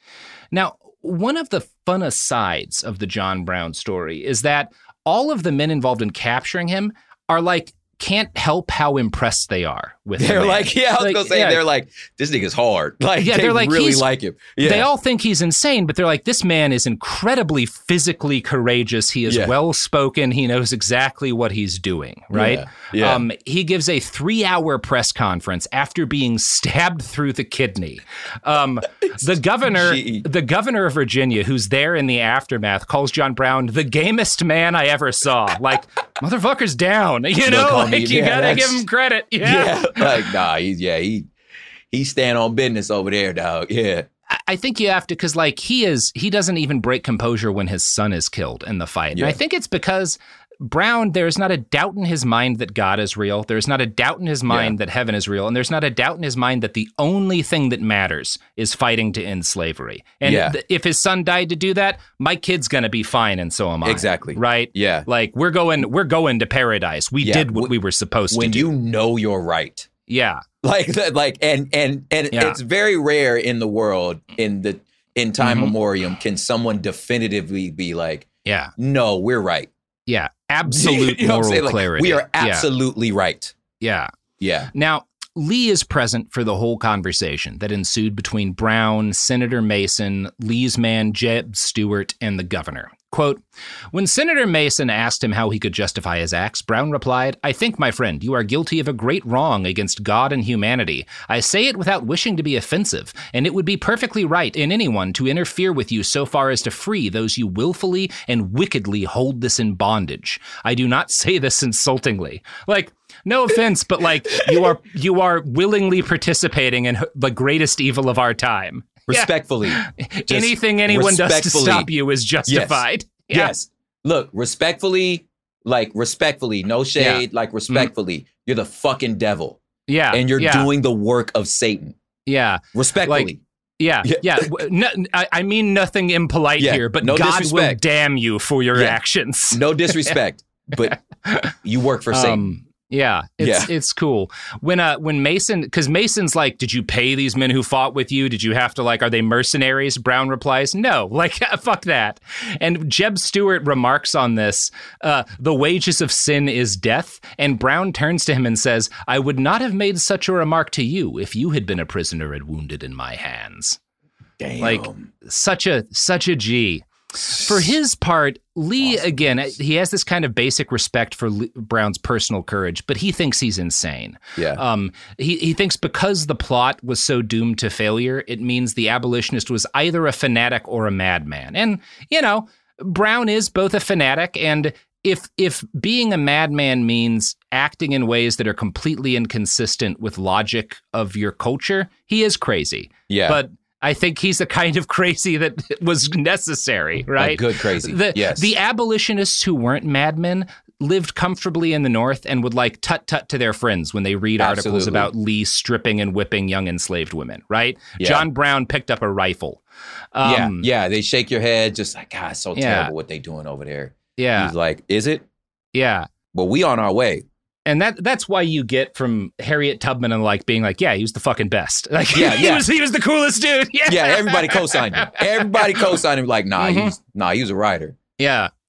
Now, one of the fun asides of the John Brown story is that all of the men involved in capturing him are like, can't help how impressed they are with him. They're like, yeah, I was like, gonna say, yeah. they're like, this nigga's hard. Like, yeah, they they're like, really like him. Yeah. They all think he's insane, but they're like, this man is incredibly physically courageous. He is yeah. well-spoken. He knows exactly what he's doing, right? Yeah. Yeah. Um, he gives a three-hour press conference after being stabbed through the kidney. Um, the governor, Gee. the governor of Virginia, who's there in the aftermath, calls John Brown the gamest man I ever saw. Like, motherfucker's down, you know? Look, Like, homie, you yeah, gotta that's- give him credit. Yeah. Yeah. Like, nah, he's, yeah, he, he stand on business over there, dog. Yeah. I think you have to, because like he is, he doesn't even break composure when his son is killed in the fight. Yeah. And I think it's because Brown, there's not a doubt in his mind that God is real. There's not a doubt in his mind Yeah. that heaven is real. And there's not a doubt in his mind that the only thing that matters is fighting to end slavery. And Yeah. th- if his son died to do that, my kid's going to be fine. And so am I. Exactly. Right. Yeah. Like we're going, we're going to paradise. We Yeah. did what Wh- we were supposed When to do. you know you're right. Yeah. Like, that- like, and, and, and Yeah. it's very rare in the world, in the, in time Mhm. memoriam, can someone definitively be like, Yeah. no, we're right. Yeah. Absolute You know what I'm moral saying? Like, clarity. we are Yeah. absolutely right. Yeah. Yeah. Now, Lee is present for the whole conversation that ensued between Brown, Senator Mason, Lee's man Jeb Stuart, and the governor. Quote, when Senator Mason asked him how he could justify his acts, Brown replied, I think, my friend, you are guilty of a great wrong against God and humanity. I say it without wishing to be offensive, and it would be perfectly right in anyone to interfere with you so far as to free those you willfully and wickedly hold this in bondage. I do not say this insultingly. Like, no offense, but like you are you are willingly participating in the greatest evil of our time. Respectfully. Just anything anyone does to stop you is justified. Yes. Yeah. yes. Look, respectfully, like respectfully, no shade, Yeah. like respectfully, mm-hmm. you're the fucking devil. Yeah. And you're yeah. doing the work of Satan. Yeah. Respectfully. Like, yeah, Yeah. yeah. No, I, I mean nothing impolite Yeah, here, but no God will disrespect. damn you for your Yeah. actions. No disrespect, but you work for Satan. Um, yeah, it's Yeah. it's cool. When uh when Mason, because Mason's like, did you pay these men who fought with you? Did you have to like, are they mercenaries? Brown replies, no, like fuck that. And Jeb Stuart remarks on this, uh, the wages of sin is death. And Brown turns to him and says, I would not have made such a remark to you if you had been a prisoner and wounded in my hands. Damn. Like such a such a G. For his part, Lee, awesome. Again, he has this kind of basic respect for Lee, Brown's personal courage, but he thinks he's insane. Yeah. Um, he, he thinks because the plot was so doomed to failure, it means the abolitionist was either a fanatic or a madman. And, you know, Brown is both a fanatic and if if being a madman means acting in ways that are completely inconsistent with logic of your culture, he is crazy. Yeah. But I think he's the kind of crazy that was necessary, right? A good crazy, the, yes. The abolitionists who weren't madmen lived comfortably in the North and would like tut-tut to their friends when they read Absolutely. articles about Lee stripping and whipping young enslaved women, right? Yeah. John Brown picked up a rifle. Um, yeah, yeah, they shake your head just like, God, it's so Yeah. terrible what they doing over there. Yeah. He's like, is it? Yeah. Well, we on our way. And that that's why you get from Harriet Tubman and like being like, yeah, he was the fucking best. Like, Yeah, he yeah. was he was the coolest dude. Yeah, Yeah, everybody co-signed him. Everybody co-signed him like, nah, Mhm. he's nah, he was a writer. Yeah.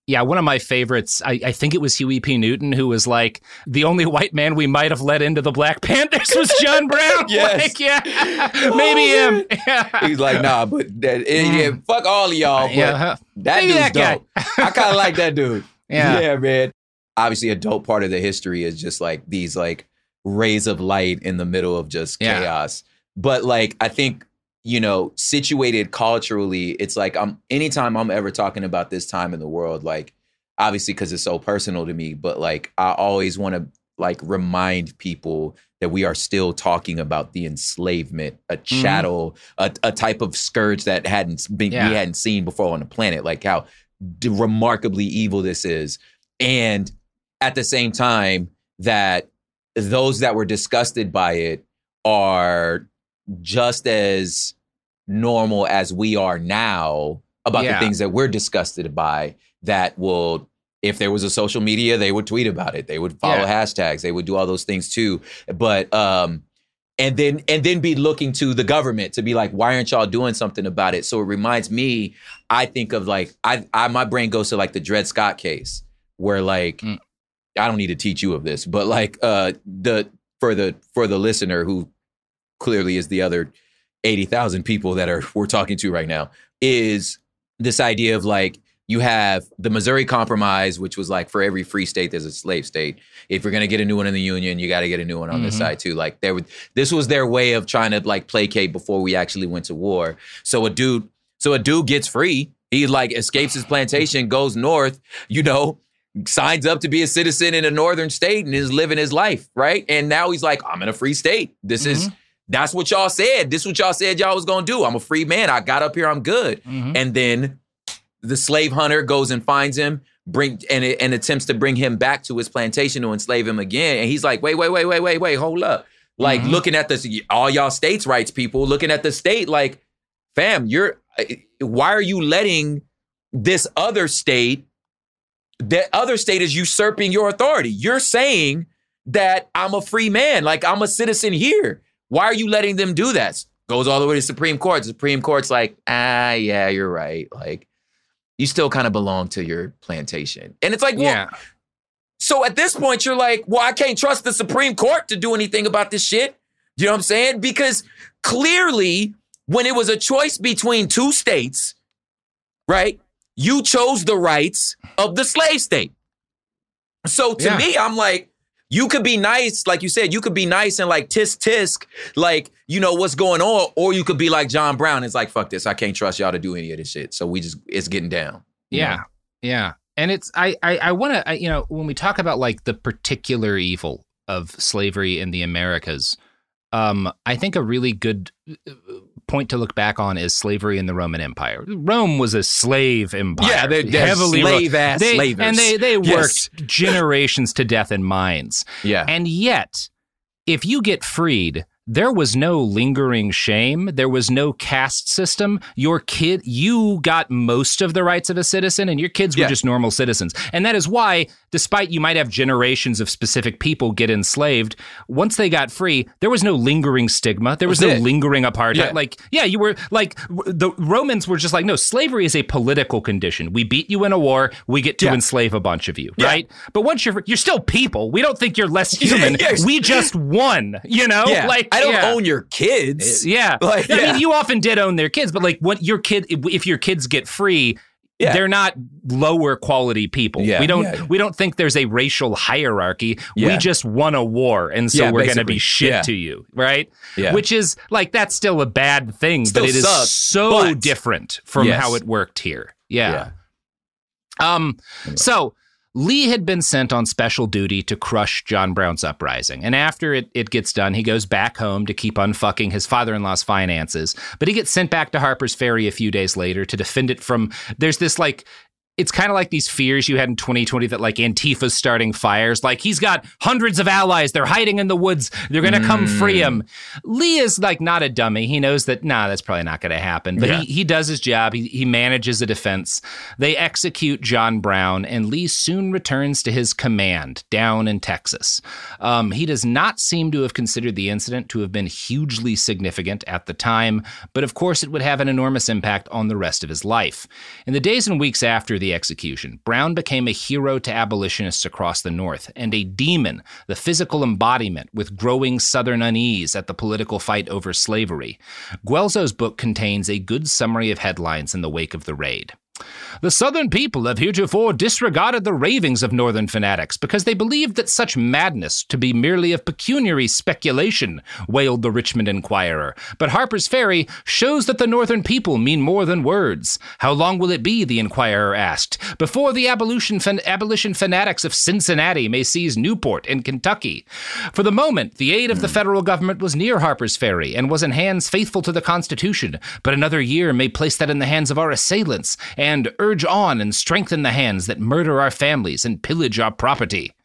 Yeah, one of my favorites, I, I think it was Huey P. Newton, who was like, the only white man we might have let into the Black Panthers was John Brown. Yes. Like, yeah, maybe him. Yeah. He's like, nah, but that, yeah, fuck all of y'all. But Yeah. that Maybe dude's that guy. dope. I kind of like that dude. Yeah. Yeah, man. Obviously, a dope part of the history is just like these like rays of light in the middle of just Yeah. chaos. But like, I think, you know, situated culturally, it's like I'm anytime I'm ever talking about this time in the world, like obviously because it's so personal to me, but like I always want to like remind people that we are still talking about the enslavement, a chattel, a, a type of scourge that hadn't been Yeah. we hadn't seen before on the planet, like how d- remarkably evil this is. And at the same time that those that were disgusted by it are just as normal as we are now about Yeah. the things that we're disgusted by, that will, if there was a social media, they would tweet about it. They would follow Yeah. hashtags. They would do all those things too. But, um, and then, and then be looking to the government to be like, why aren't y'all doing something about it? So it reminds me, I think of like, I, I my brain goes to like the Dred Scott case where like, Mm. I don't need to teach you of this, but like uh, the, for the, for the listener who clearly is the other eighty thousand people that are we're talking to right now, is this idea of like, you have the Missouri Compromise, which was like for every free state, there's a slave state. If you're going to get a new one in the Union, you got to get a new one on Mm-hmm. this side too. Like there would, this was their way of trying to like placate before we actually went to war. So a dude, so a dude gets free. He like escapes his plantation, goes north, you know, signs up to be a citizen in a northern state and is living his life. Right. And now he's like, I'm in a free state. This is, that's what y'all said. This is what y'all said y'all was going to do. I'm a free man. I got up here. I'm good. And then the slave hunter goes and finds him, bring and, and attempts to bring him back to his plantation to enslave him again. And he's like, wait, wait, wait, wait, wait, wait, hold up. Like looking at this, all y'all states' rights people, looking at the state like, fam, you're, why are you letting this other state, that other state is usurping your authority? You're saying that I'm a free man, like I'm a citizen here. Why are you letting them do that? Goes all the way to the Supreme Court. The Supreme Court's like, ah, yeah, you're right. Like, you still kind of belong to your plantation. And it's like, well, Yeah. so at this point, you're like, well, I can't trust the Supreme Court to do anything about this shit. You know what I'm saying? Because clearly, when it was a choice between two states, right, you chose the rights of the slave state. So to Yeah. me, I'm like, you could be nice, like you said, you could be nice and like tisk tisk, like, you know, what's going on, or you could be like John Brown. It's like, fuck this, I can't trust y'all to do any of this shit. So we just, it's getting down. you Yeah. know? Yeah. And it's, I, I, I want to, you know, when we talk about like the particular evil of slavery in the Americas, um, I think a really good point to look back on is slavery in the Roman Empire. Rome was a slave empire. Yeah, they're- they're heavily slave-ass they, slavers. And they, they Yes. worked generations to death in mines. Yeah. And yet, if you get freed, there was no lingering shame. There was no caste system. Your kid, you got most of the rights of a citizen, and your kids were Yeah. just normal citizens. And that is why, despite you might have generations of specific people get enslaved, once they got free, there was no lingering stigma. There was That's no it. lingering apartheid. Yeah. Like, yeah, you were like, w- the Romans were just like, no, slavery is a political condition. We beat you in a war. We get to Yeah. enslave a bunch of you, Yeah. right? But once you're, you're still people. We don't think you're less human. Yes. We just won, you know? Yeah. Like, I don't yeah. own your kids. Yeah. Like, I yeah. mean, you often did own their kids, but like what your kid, if your kids get free, Yeah. they're not lower quality people. Yeah, We don't yeah. we don't think there's a racial hierarchy. We Yeah. just won a war, and so Yeah, we're going to basically. be shit Yeah. to you, right? Yeah. Which is like that's still a bad thing, Still but it is sucks, so but- different from Yes. how it worked here. Yeah. Yeah. Um. So Lee had been sent on special duty to crush John Brown's uprising. And after it, it gets done, he goes back home to keep unfucking his father-in-law's finances. But he gets sent back to Harper's Ferry a few days later to defend it from, there's this like, it's kind of like these fears you had in twenty twenty that like Antifa's starting fires. Like he's got hundreds of allies. They're hiding in the woods. They're going to come free him. Lee is like not a dummy. He knows that, nah, that's probably not going to happen. But Yeah. he, he does his job. He, he manages a defense. They execute John Brown, and Lee soon returns to his command down in Texas. Um, he does not seem to have considered the incident to have been hugely significant at the time, but of course it would have an enormous impact on the rest of his life. In the days and weeks after the execution, Brown became a hero to abolitionists across the North and a demon, the physical embodiment with growing Southern unease at the political fight over slavery. Guelzo's book contains a good summary of headlines in the wake of the raid. The Southern people have heretofore disregarded the ravings of Northern fanatics because they believed that such madness to be merely of pecuniary speculation, wailed the Richmond Enquirer. But Harper's Ferry shows that the Northern people mean more than words. How long will it be, the Enquirer asked, before the abolition, fan- abolition fanatics of Cincinnati may seize Newport in Kentucky? For the moment, the aid of the federal government was near Harper's Ferry and was in hands faithful to the Constitution, but another year may place that in the hands of our assailants and urge on and strengthen the hands that murder our families and pillage our property.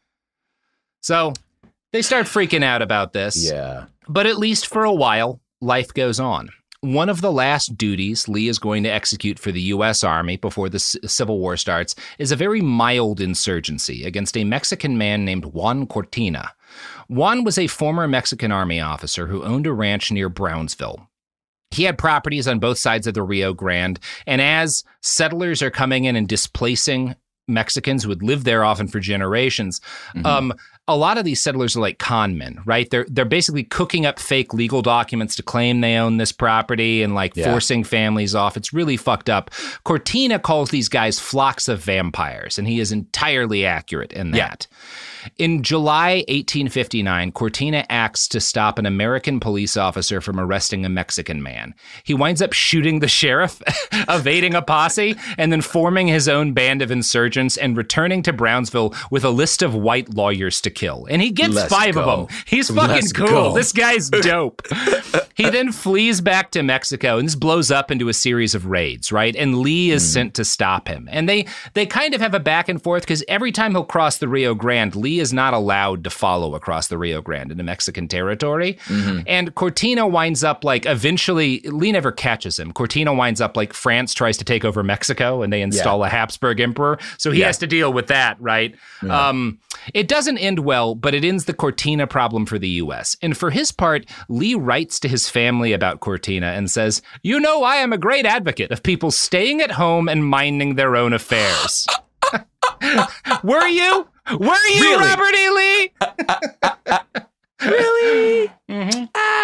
So they start freaking out about this. Yeah. But at least for a while, life goes on. One of the last duties Lee is going to execute for the U S Army before the C- Civil War starts is a very mild insurgency against a Mexican man named Juan Cortina. Juan was a former Mexican Army officer who owned a ranch near Brownsville. He had properties on both sides of the Rio Grande, and as settlers are coming in and displacing Mexicans who had lived there often for generations, mm-hmm. um, a lot of these settlers are like con men, right? They're they're basically cooking up fake legal documents to claim they own this property and like yeah. forcing families off. It's really fucked up. Cortina calls these guys flocks of vampires, and he is entirely accurate in that. Yeah. In July eighteen fifty-nine, Cortina acts to stop an American police officer from arresting a Mexican man. He winds up shooting the sheriff, evading a posse, and then forming his own band of insurgents and returning to Brownsville with a list of white lawyers to kill. And he gets Let's five go. of them. He's fucking Let's cool. Go. This guy's dope. He then flees back to Mexico, and this blows up into a series of raids, right? And Lee is mm. sent to stop him. And they they kind of have a back and forth because every time he'll cross the Rio Grande, Lee is not allowed to follow across the Rio Grande into Mexican territory. Mm-hmm. And Cortina winds up like eventually, Lee never catches him. Cortina winds up like France tries to take over Mexico and they install yeah. a Habsburg emperor. So he yeah. has to deal with that, right? Yeah. Um, it doesn't end well, but it ends the Cortina problem for the U S. And for his part, Lee writes to his family about Cortina and says, "You know, I am a great advocate of people staying at home and minding their own affairs." Were you? Were you, really? Robert E. Lee? Really? Mm-hmm.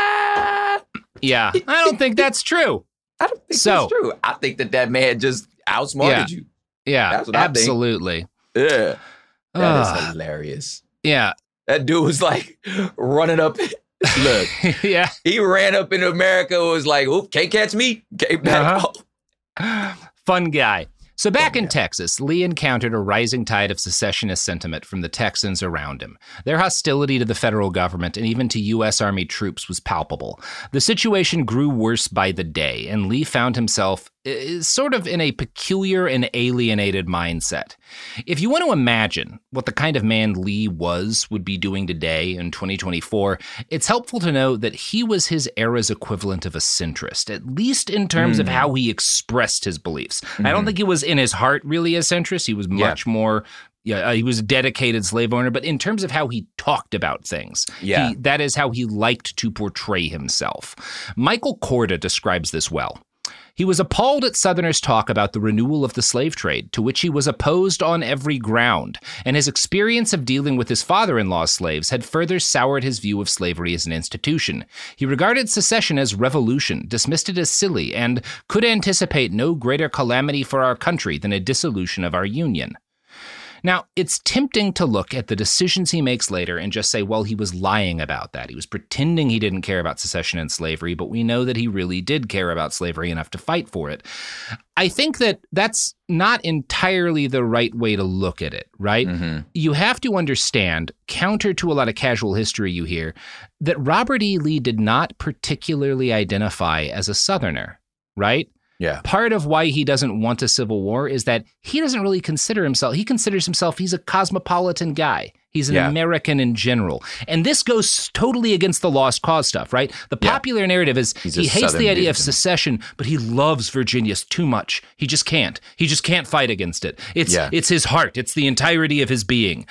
Ah. Yeah, I don't think that's true. I don't think so, that's true. I think that that man just outsmarted yeah. you. Yeah, that's what absolutely. I think. Yeah, that uh, is hilarious. Yeah. That dude was like running up. Look, yeah, he ran up into America, was like, "Oop, can't catch me." Came back uh-huh. Fun guy. So back in Texas, Lee encountered a rising tide of secessionist sentiment from the Texans around him. Their hostility to the federal government and even to U S Army troops was palpable. The situation grew worse by the day, and Lee found himself uh, sort of in a peculiar and alienated mindset. If you want to imagine what the kind of man Lee was would be doing today in twenty twenty-four, it's helpful to know that he was his era's equivalent of a centrist, at least in terms mm. of how he expressed his beliefs. Mm-hmm. I don't think he was in his heart really a centrist. He was much yeah. more, yeah, uh, he was a dedicated slave owner, but in terms of how he talked about things, yeah. he, that is how he liked to portray himself. Michael Korda describes this well. He was appalled at Southerners' talk about the renewal of the slave trade, to which he was opposed on every ground, and his experience of dealing with his father-in-law's slaves had further soured his view of slavery as an institution. He regarded secession as revolution, dismissed it as silly, and could anticipate no greater calamity for our country than a dissolution of our Union. Now, it's tempting to look at the decisions he makes later and just say, well, he was lying about that. He was pretending he didn't care about secession and slavery, but we know that he really did care about slavery enough to fight for it. I think that that's not entirely the right way to look at it, right? Mm-hmm. You have to understand, counter to a lot of casual history you hear, that Robert E. Lee did not particularly identify as a Southerner, right? Yeah. Part of why he doesn't want a civil war is that he doesn't really consider himself, he considers himself, he's a cosmopolitan guy. He's an yeah. American in general. And this goes totally against the lost cause stuff, right? The popular yeah. narrative is he's he hates the idea of secession, but he loves Virginia too much. He just can't. He just can't fight against it. It's yeah. it's his heart. It's the entirety of his being.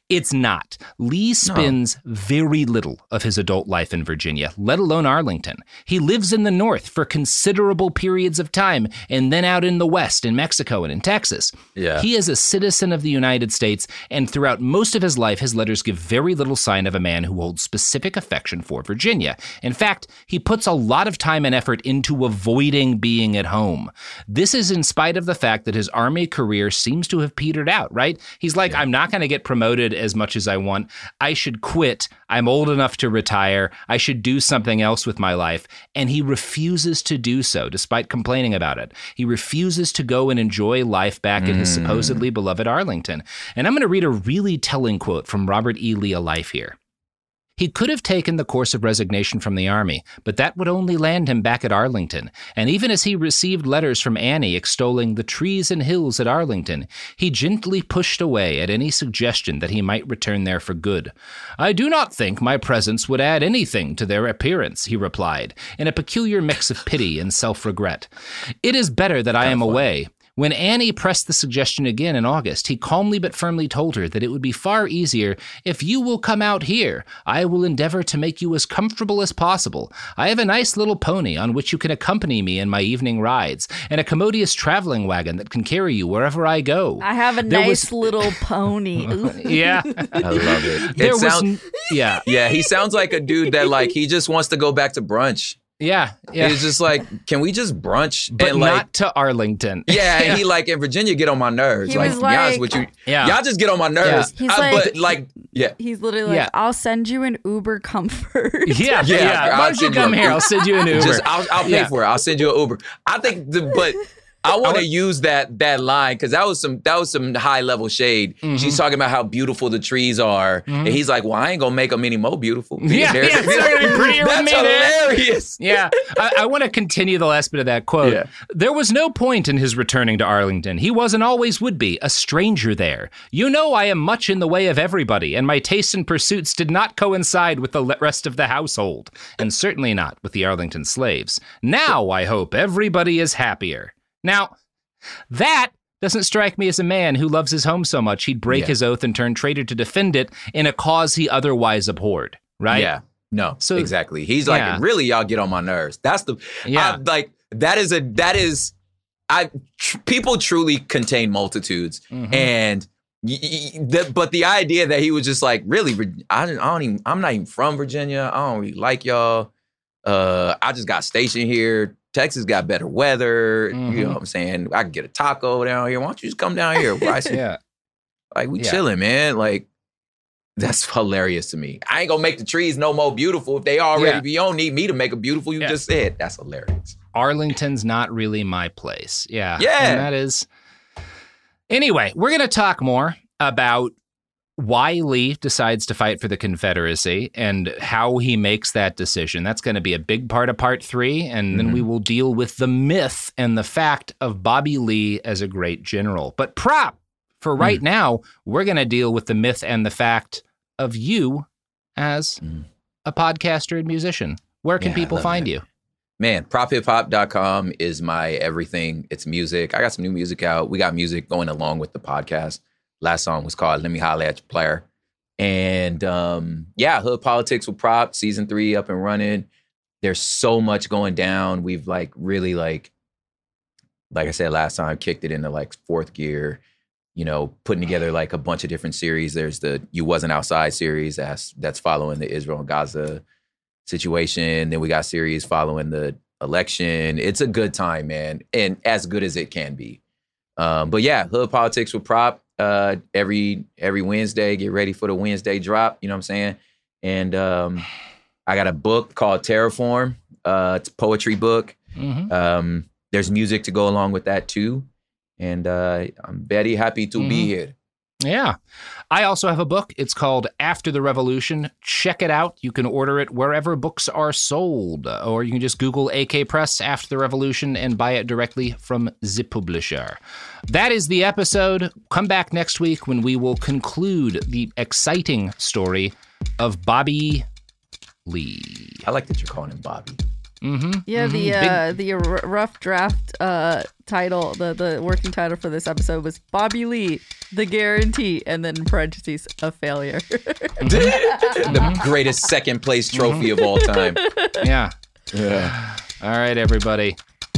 It's not. Lee spends no. very little of his adult life in Virginia, let alone Arlington. He lives in the North for considerable periods of time, and then out in the West, in Mexico and in Texas. Yeah. He is a citizen of the United States, and throughout most of his life, his letters give very little sign of a man who holds specific affection for Virginia. In fact, he puts a lot of time and effort into avoiding being at home. This is in spite of the fact that his Army career seems to have petered out, right? He's like, yeah. I'm not going to get promoted as much as I want. I should quit. I'm old enough to retire. I should do something else with my life. And he refuses to do so, despite complaining about it. He refuses to go and enjoy life back mm. at his supposedly beloved Arlington. And I'm going to read a really telling quote from Robert E. Lee, a life here. He could have taken the course of resignation from the Army, but that would only land him back at Arlington. And even as he received letters from Annie extolling the trees and hills at Arlington, he gently pushed away at any suggestion that he might return there for good. I do not think my presence would add anything to their appearance, he replied, in a peculiar mix of pity and self-regret. It is better that I am away. When Annie pressed the suggestion again in August, he calmly but firmly told her that it would be far easier if you will come out here. I will endeavor to make you as comfortable as possible. I have a nice little pony on which you can accompany me in my evening rides, and a commodious traveling wagon that can carry you wherever I go. I have a there nice was... little pony. Yeah. I love it. There it was sound... n- yeah. Yeah, he sounds like a dude that like he just wants to go back to brunch. Yeah, yeah. He's just like, can we just brunch? But and like, not to Arlington. Yeah, and he like, in Virginia, get on my nerves. He like, was to be honest like- with you, Yeah. y'all just get on my nerves. He's I- like- but like, yeah. He's literally like, Yeah. I'll send you an Uber Comfort. Yeah, yeah. Yeah, yeah. I'll Why don't you send you come a- here? I'll send you an Uber. Just, I'll, I'll pay Yeah. for it. I'll send you an Uber. I think, the, but I want to would- use that that line because that was some that was some high level shade. Mm-hmm. She's talking about how beautiful the trees are, and he's like, "Well, I ain't gonna make them any more beautiful." Yeah, They're- yeah, it's not gonna be prettier with That's me there. hilarious. Yeah, I, I want to continue the last bit of that quote. Yeah. There was no point in his returning to Arlington. He was and always would be a stranger there. You know I am much in the way of everybody, and my tastes and pursuits did not coincide with the le- rest of the household, and certainly not with the Arlington slaves. Now, I hope everybody is happier. Now, that doesn't strike me as a man who loves his home so much he'd break Yeah. his oath and turn traitor to defend it in a cause he otherwise abhorred, right? Yeah. No, So- exactly. He's like, yeah. really, y'all get on my nerves. That's the, Yeah. I, like, that is a, that is, I, tr- people truly contain multitudes. Mhm. And, y- y- the, but the idea that he was just like, really, Vir- I don't, I don't even, I'm not even from Virginia. I don't really like y'all. Uh, I just got stationed here. Texas got better weather. Mhm. You know what I'm saying? I can get a taco down here. Why don't you just come down here, Bryson? Yeah. Like, we Yeah. chilling, man. Like, that's hilarious to me. I ain't gonna make the trees no more beautiful if they already Yeah. be. You don't need me to make them beautiful. You Yeah. just said. That's hilarious. Arlington's not really my place. Yeah. Yeah. And that is. Anyway, we're going to talk more about why Lee decides to fight for the Confederacy and how he makes that decision. That's going to be a big part of part three. And then Mhm. we will deal with the myth and the fact of Bobby Lee as a great general. But prop, for right now, we're going to deal with the myth and the fact of you as Mm. a podcaster and musician. Where can Yeah, I people love find that. you? Man, prop hip hop dot com is my everything. It's music. I got some new music out. We got music going along with the podcast. Last song was called Let Me Holla at Your Player. And um, yeah, Hood Politics with Prop, season three up and running. There's so much going down. We've like really like, like I said last time, kicked it into like fourth gear, you know, putting together like a bunch of different series. There's the You Wasn't Outside series that's, that's following the Israel and Gaza situation. Then we got series following the election. It's a good time, man. And as good as it can be. Um, but yeah, Hood Politics with Prop. Uh, every every Wednesday, get ready for the Wednesday drop. You know what I'm saying? And um, I got a book called Terraform. Uh, it's a poetry book. Mm-hmm. Um, there's music to go along with that too. And uh, I'm very happy to Mhm. be here. Yeah. I also have a book. It's called After the Revolution. Check it out. You can order it wherever books are sold, or you can just Google A K Press After the Revolution and buy it directly from the publisher. That is the episode. Come back next week when we will conclude the exciting story of Bobby Lee. I like that you're calling him Bobby. Mm-hmm. Yeah, mm-hmm. the uh, the r- rough draft uh, title, the the working title for this episode was Bobby Lee. The guarantee, and then in parentheses, a failure. The greatest second place trophy of all time. Yeah. Yeah. All right, everybody.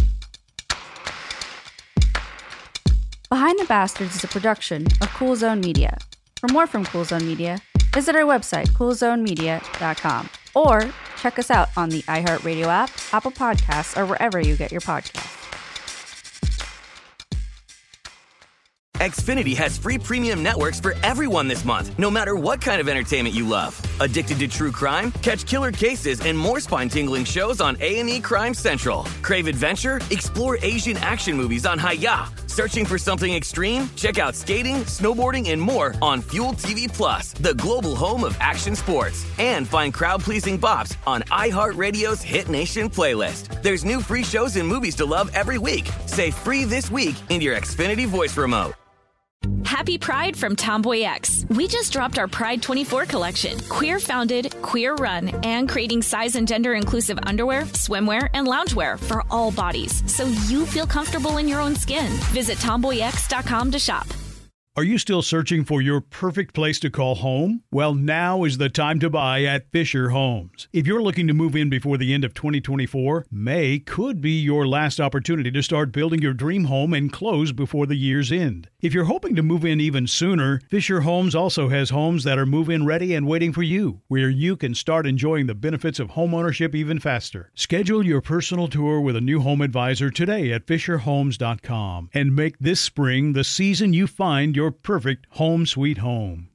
Behind the Bastards is a production of Cool Zone Media. For more from Cool Zone Media, visit our website, cool zone media dot com, or check us out on the iHeartRadio app, Apple Podcasts, or wherever you get your podcasts. Xfinity has free premium networks for everyone this month, no matter what kind of entertainment you love. Addicted to true crime? Catch killer cases and more spine-tingling shows on A and E Crime Central. Crave adventure? Explore Asian action movies on Hi-Ya. Searching for something extreme? Check out skating, snowboarding, and more on Fuel T V Plus, the global home of action sports. And find crowd-pleasing bops on iHeartRadio's Hit Nation playlist. There's new free shows and movies to love every week. Say free this week in your Xfinity voice remote. Happy Pride from Tomboy X. We just dropped our Pride twenty-four collection. Queer founded, queer run, and creating size and gender inclusive underwear, swimwear, and loungewear for all bodies, so you feel comfortable in your own skin. Visit tomboy x dot com to shop. Are you still searching for your perfect place to call home? Well, now is the time to buy at Fisher Homes. If you're looking to move in before the end of twenty twenty-four, May could be your last opportunity to start building your dream home and close before the year's end. If you're hoping to move in even sooner, Fisher Homes also has homes that are move-in ready and waiting for you, where you can start enjoying the benefits of homeownership even faster. Schedule your personal tour with a new home advisor today at fisher homes dot com and make this spring the season you find your Your perfect home sweet home.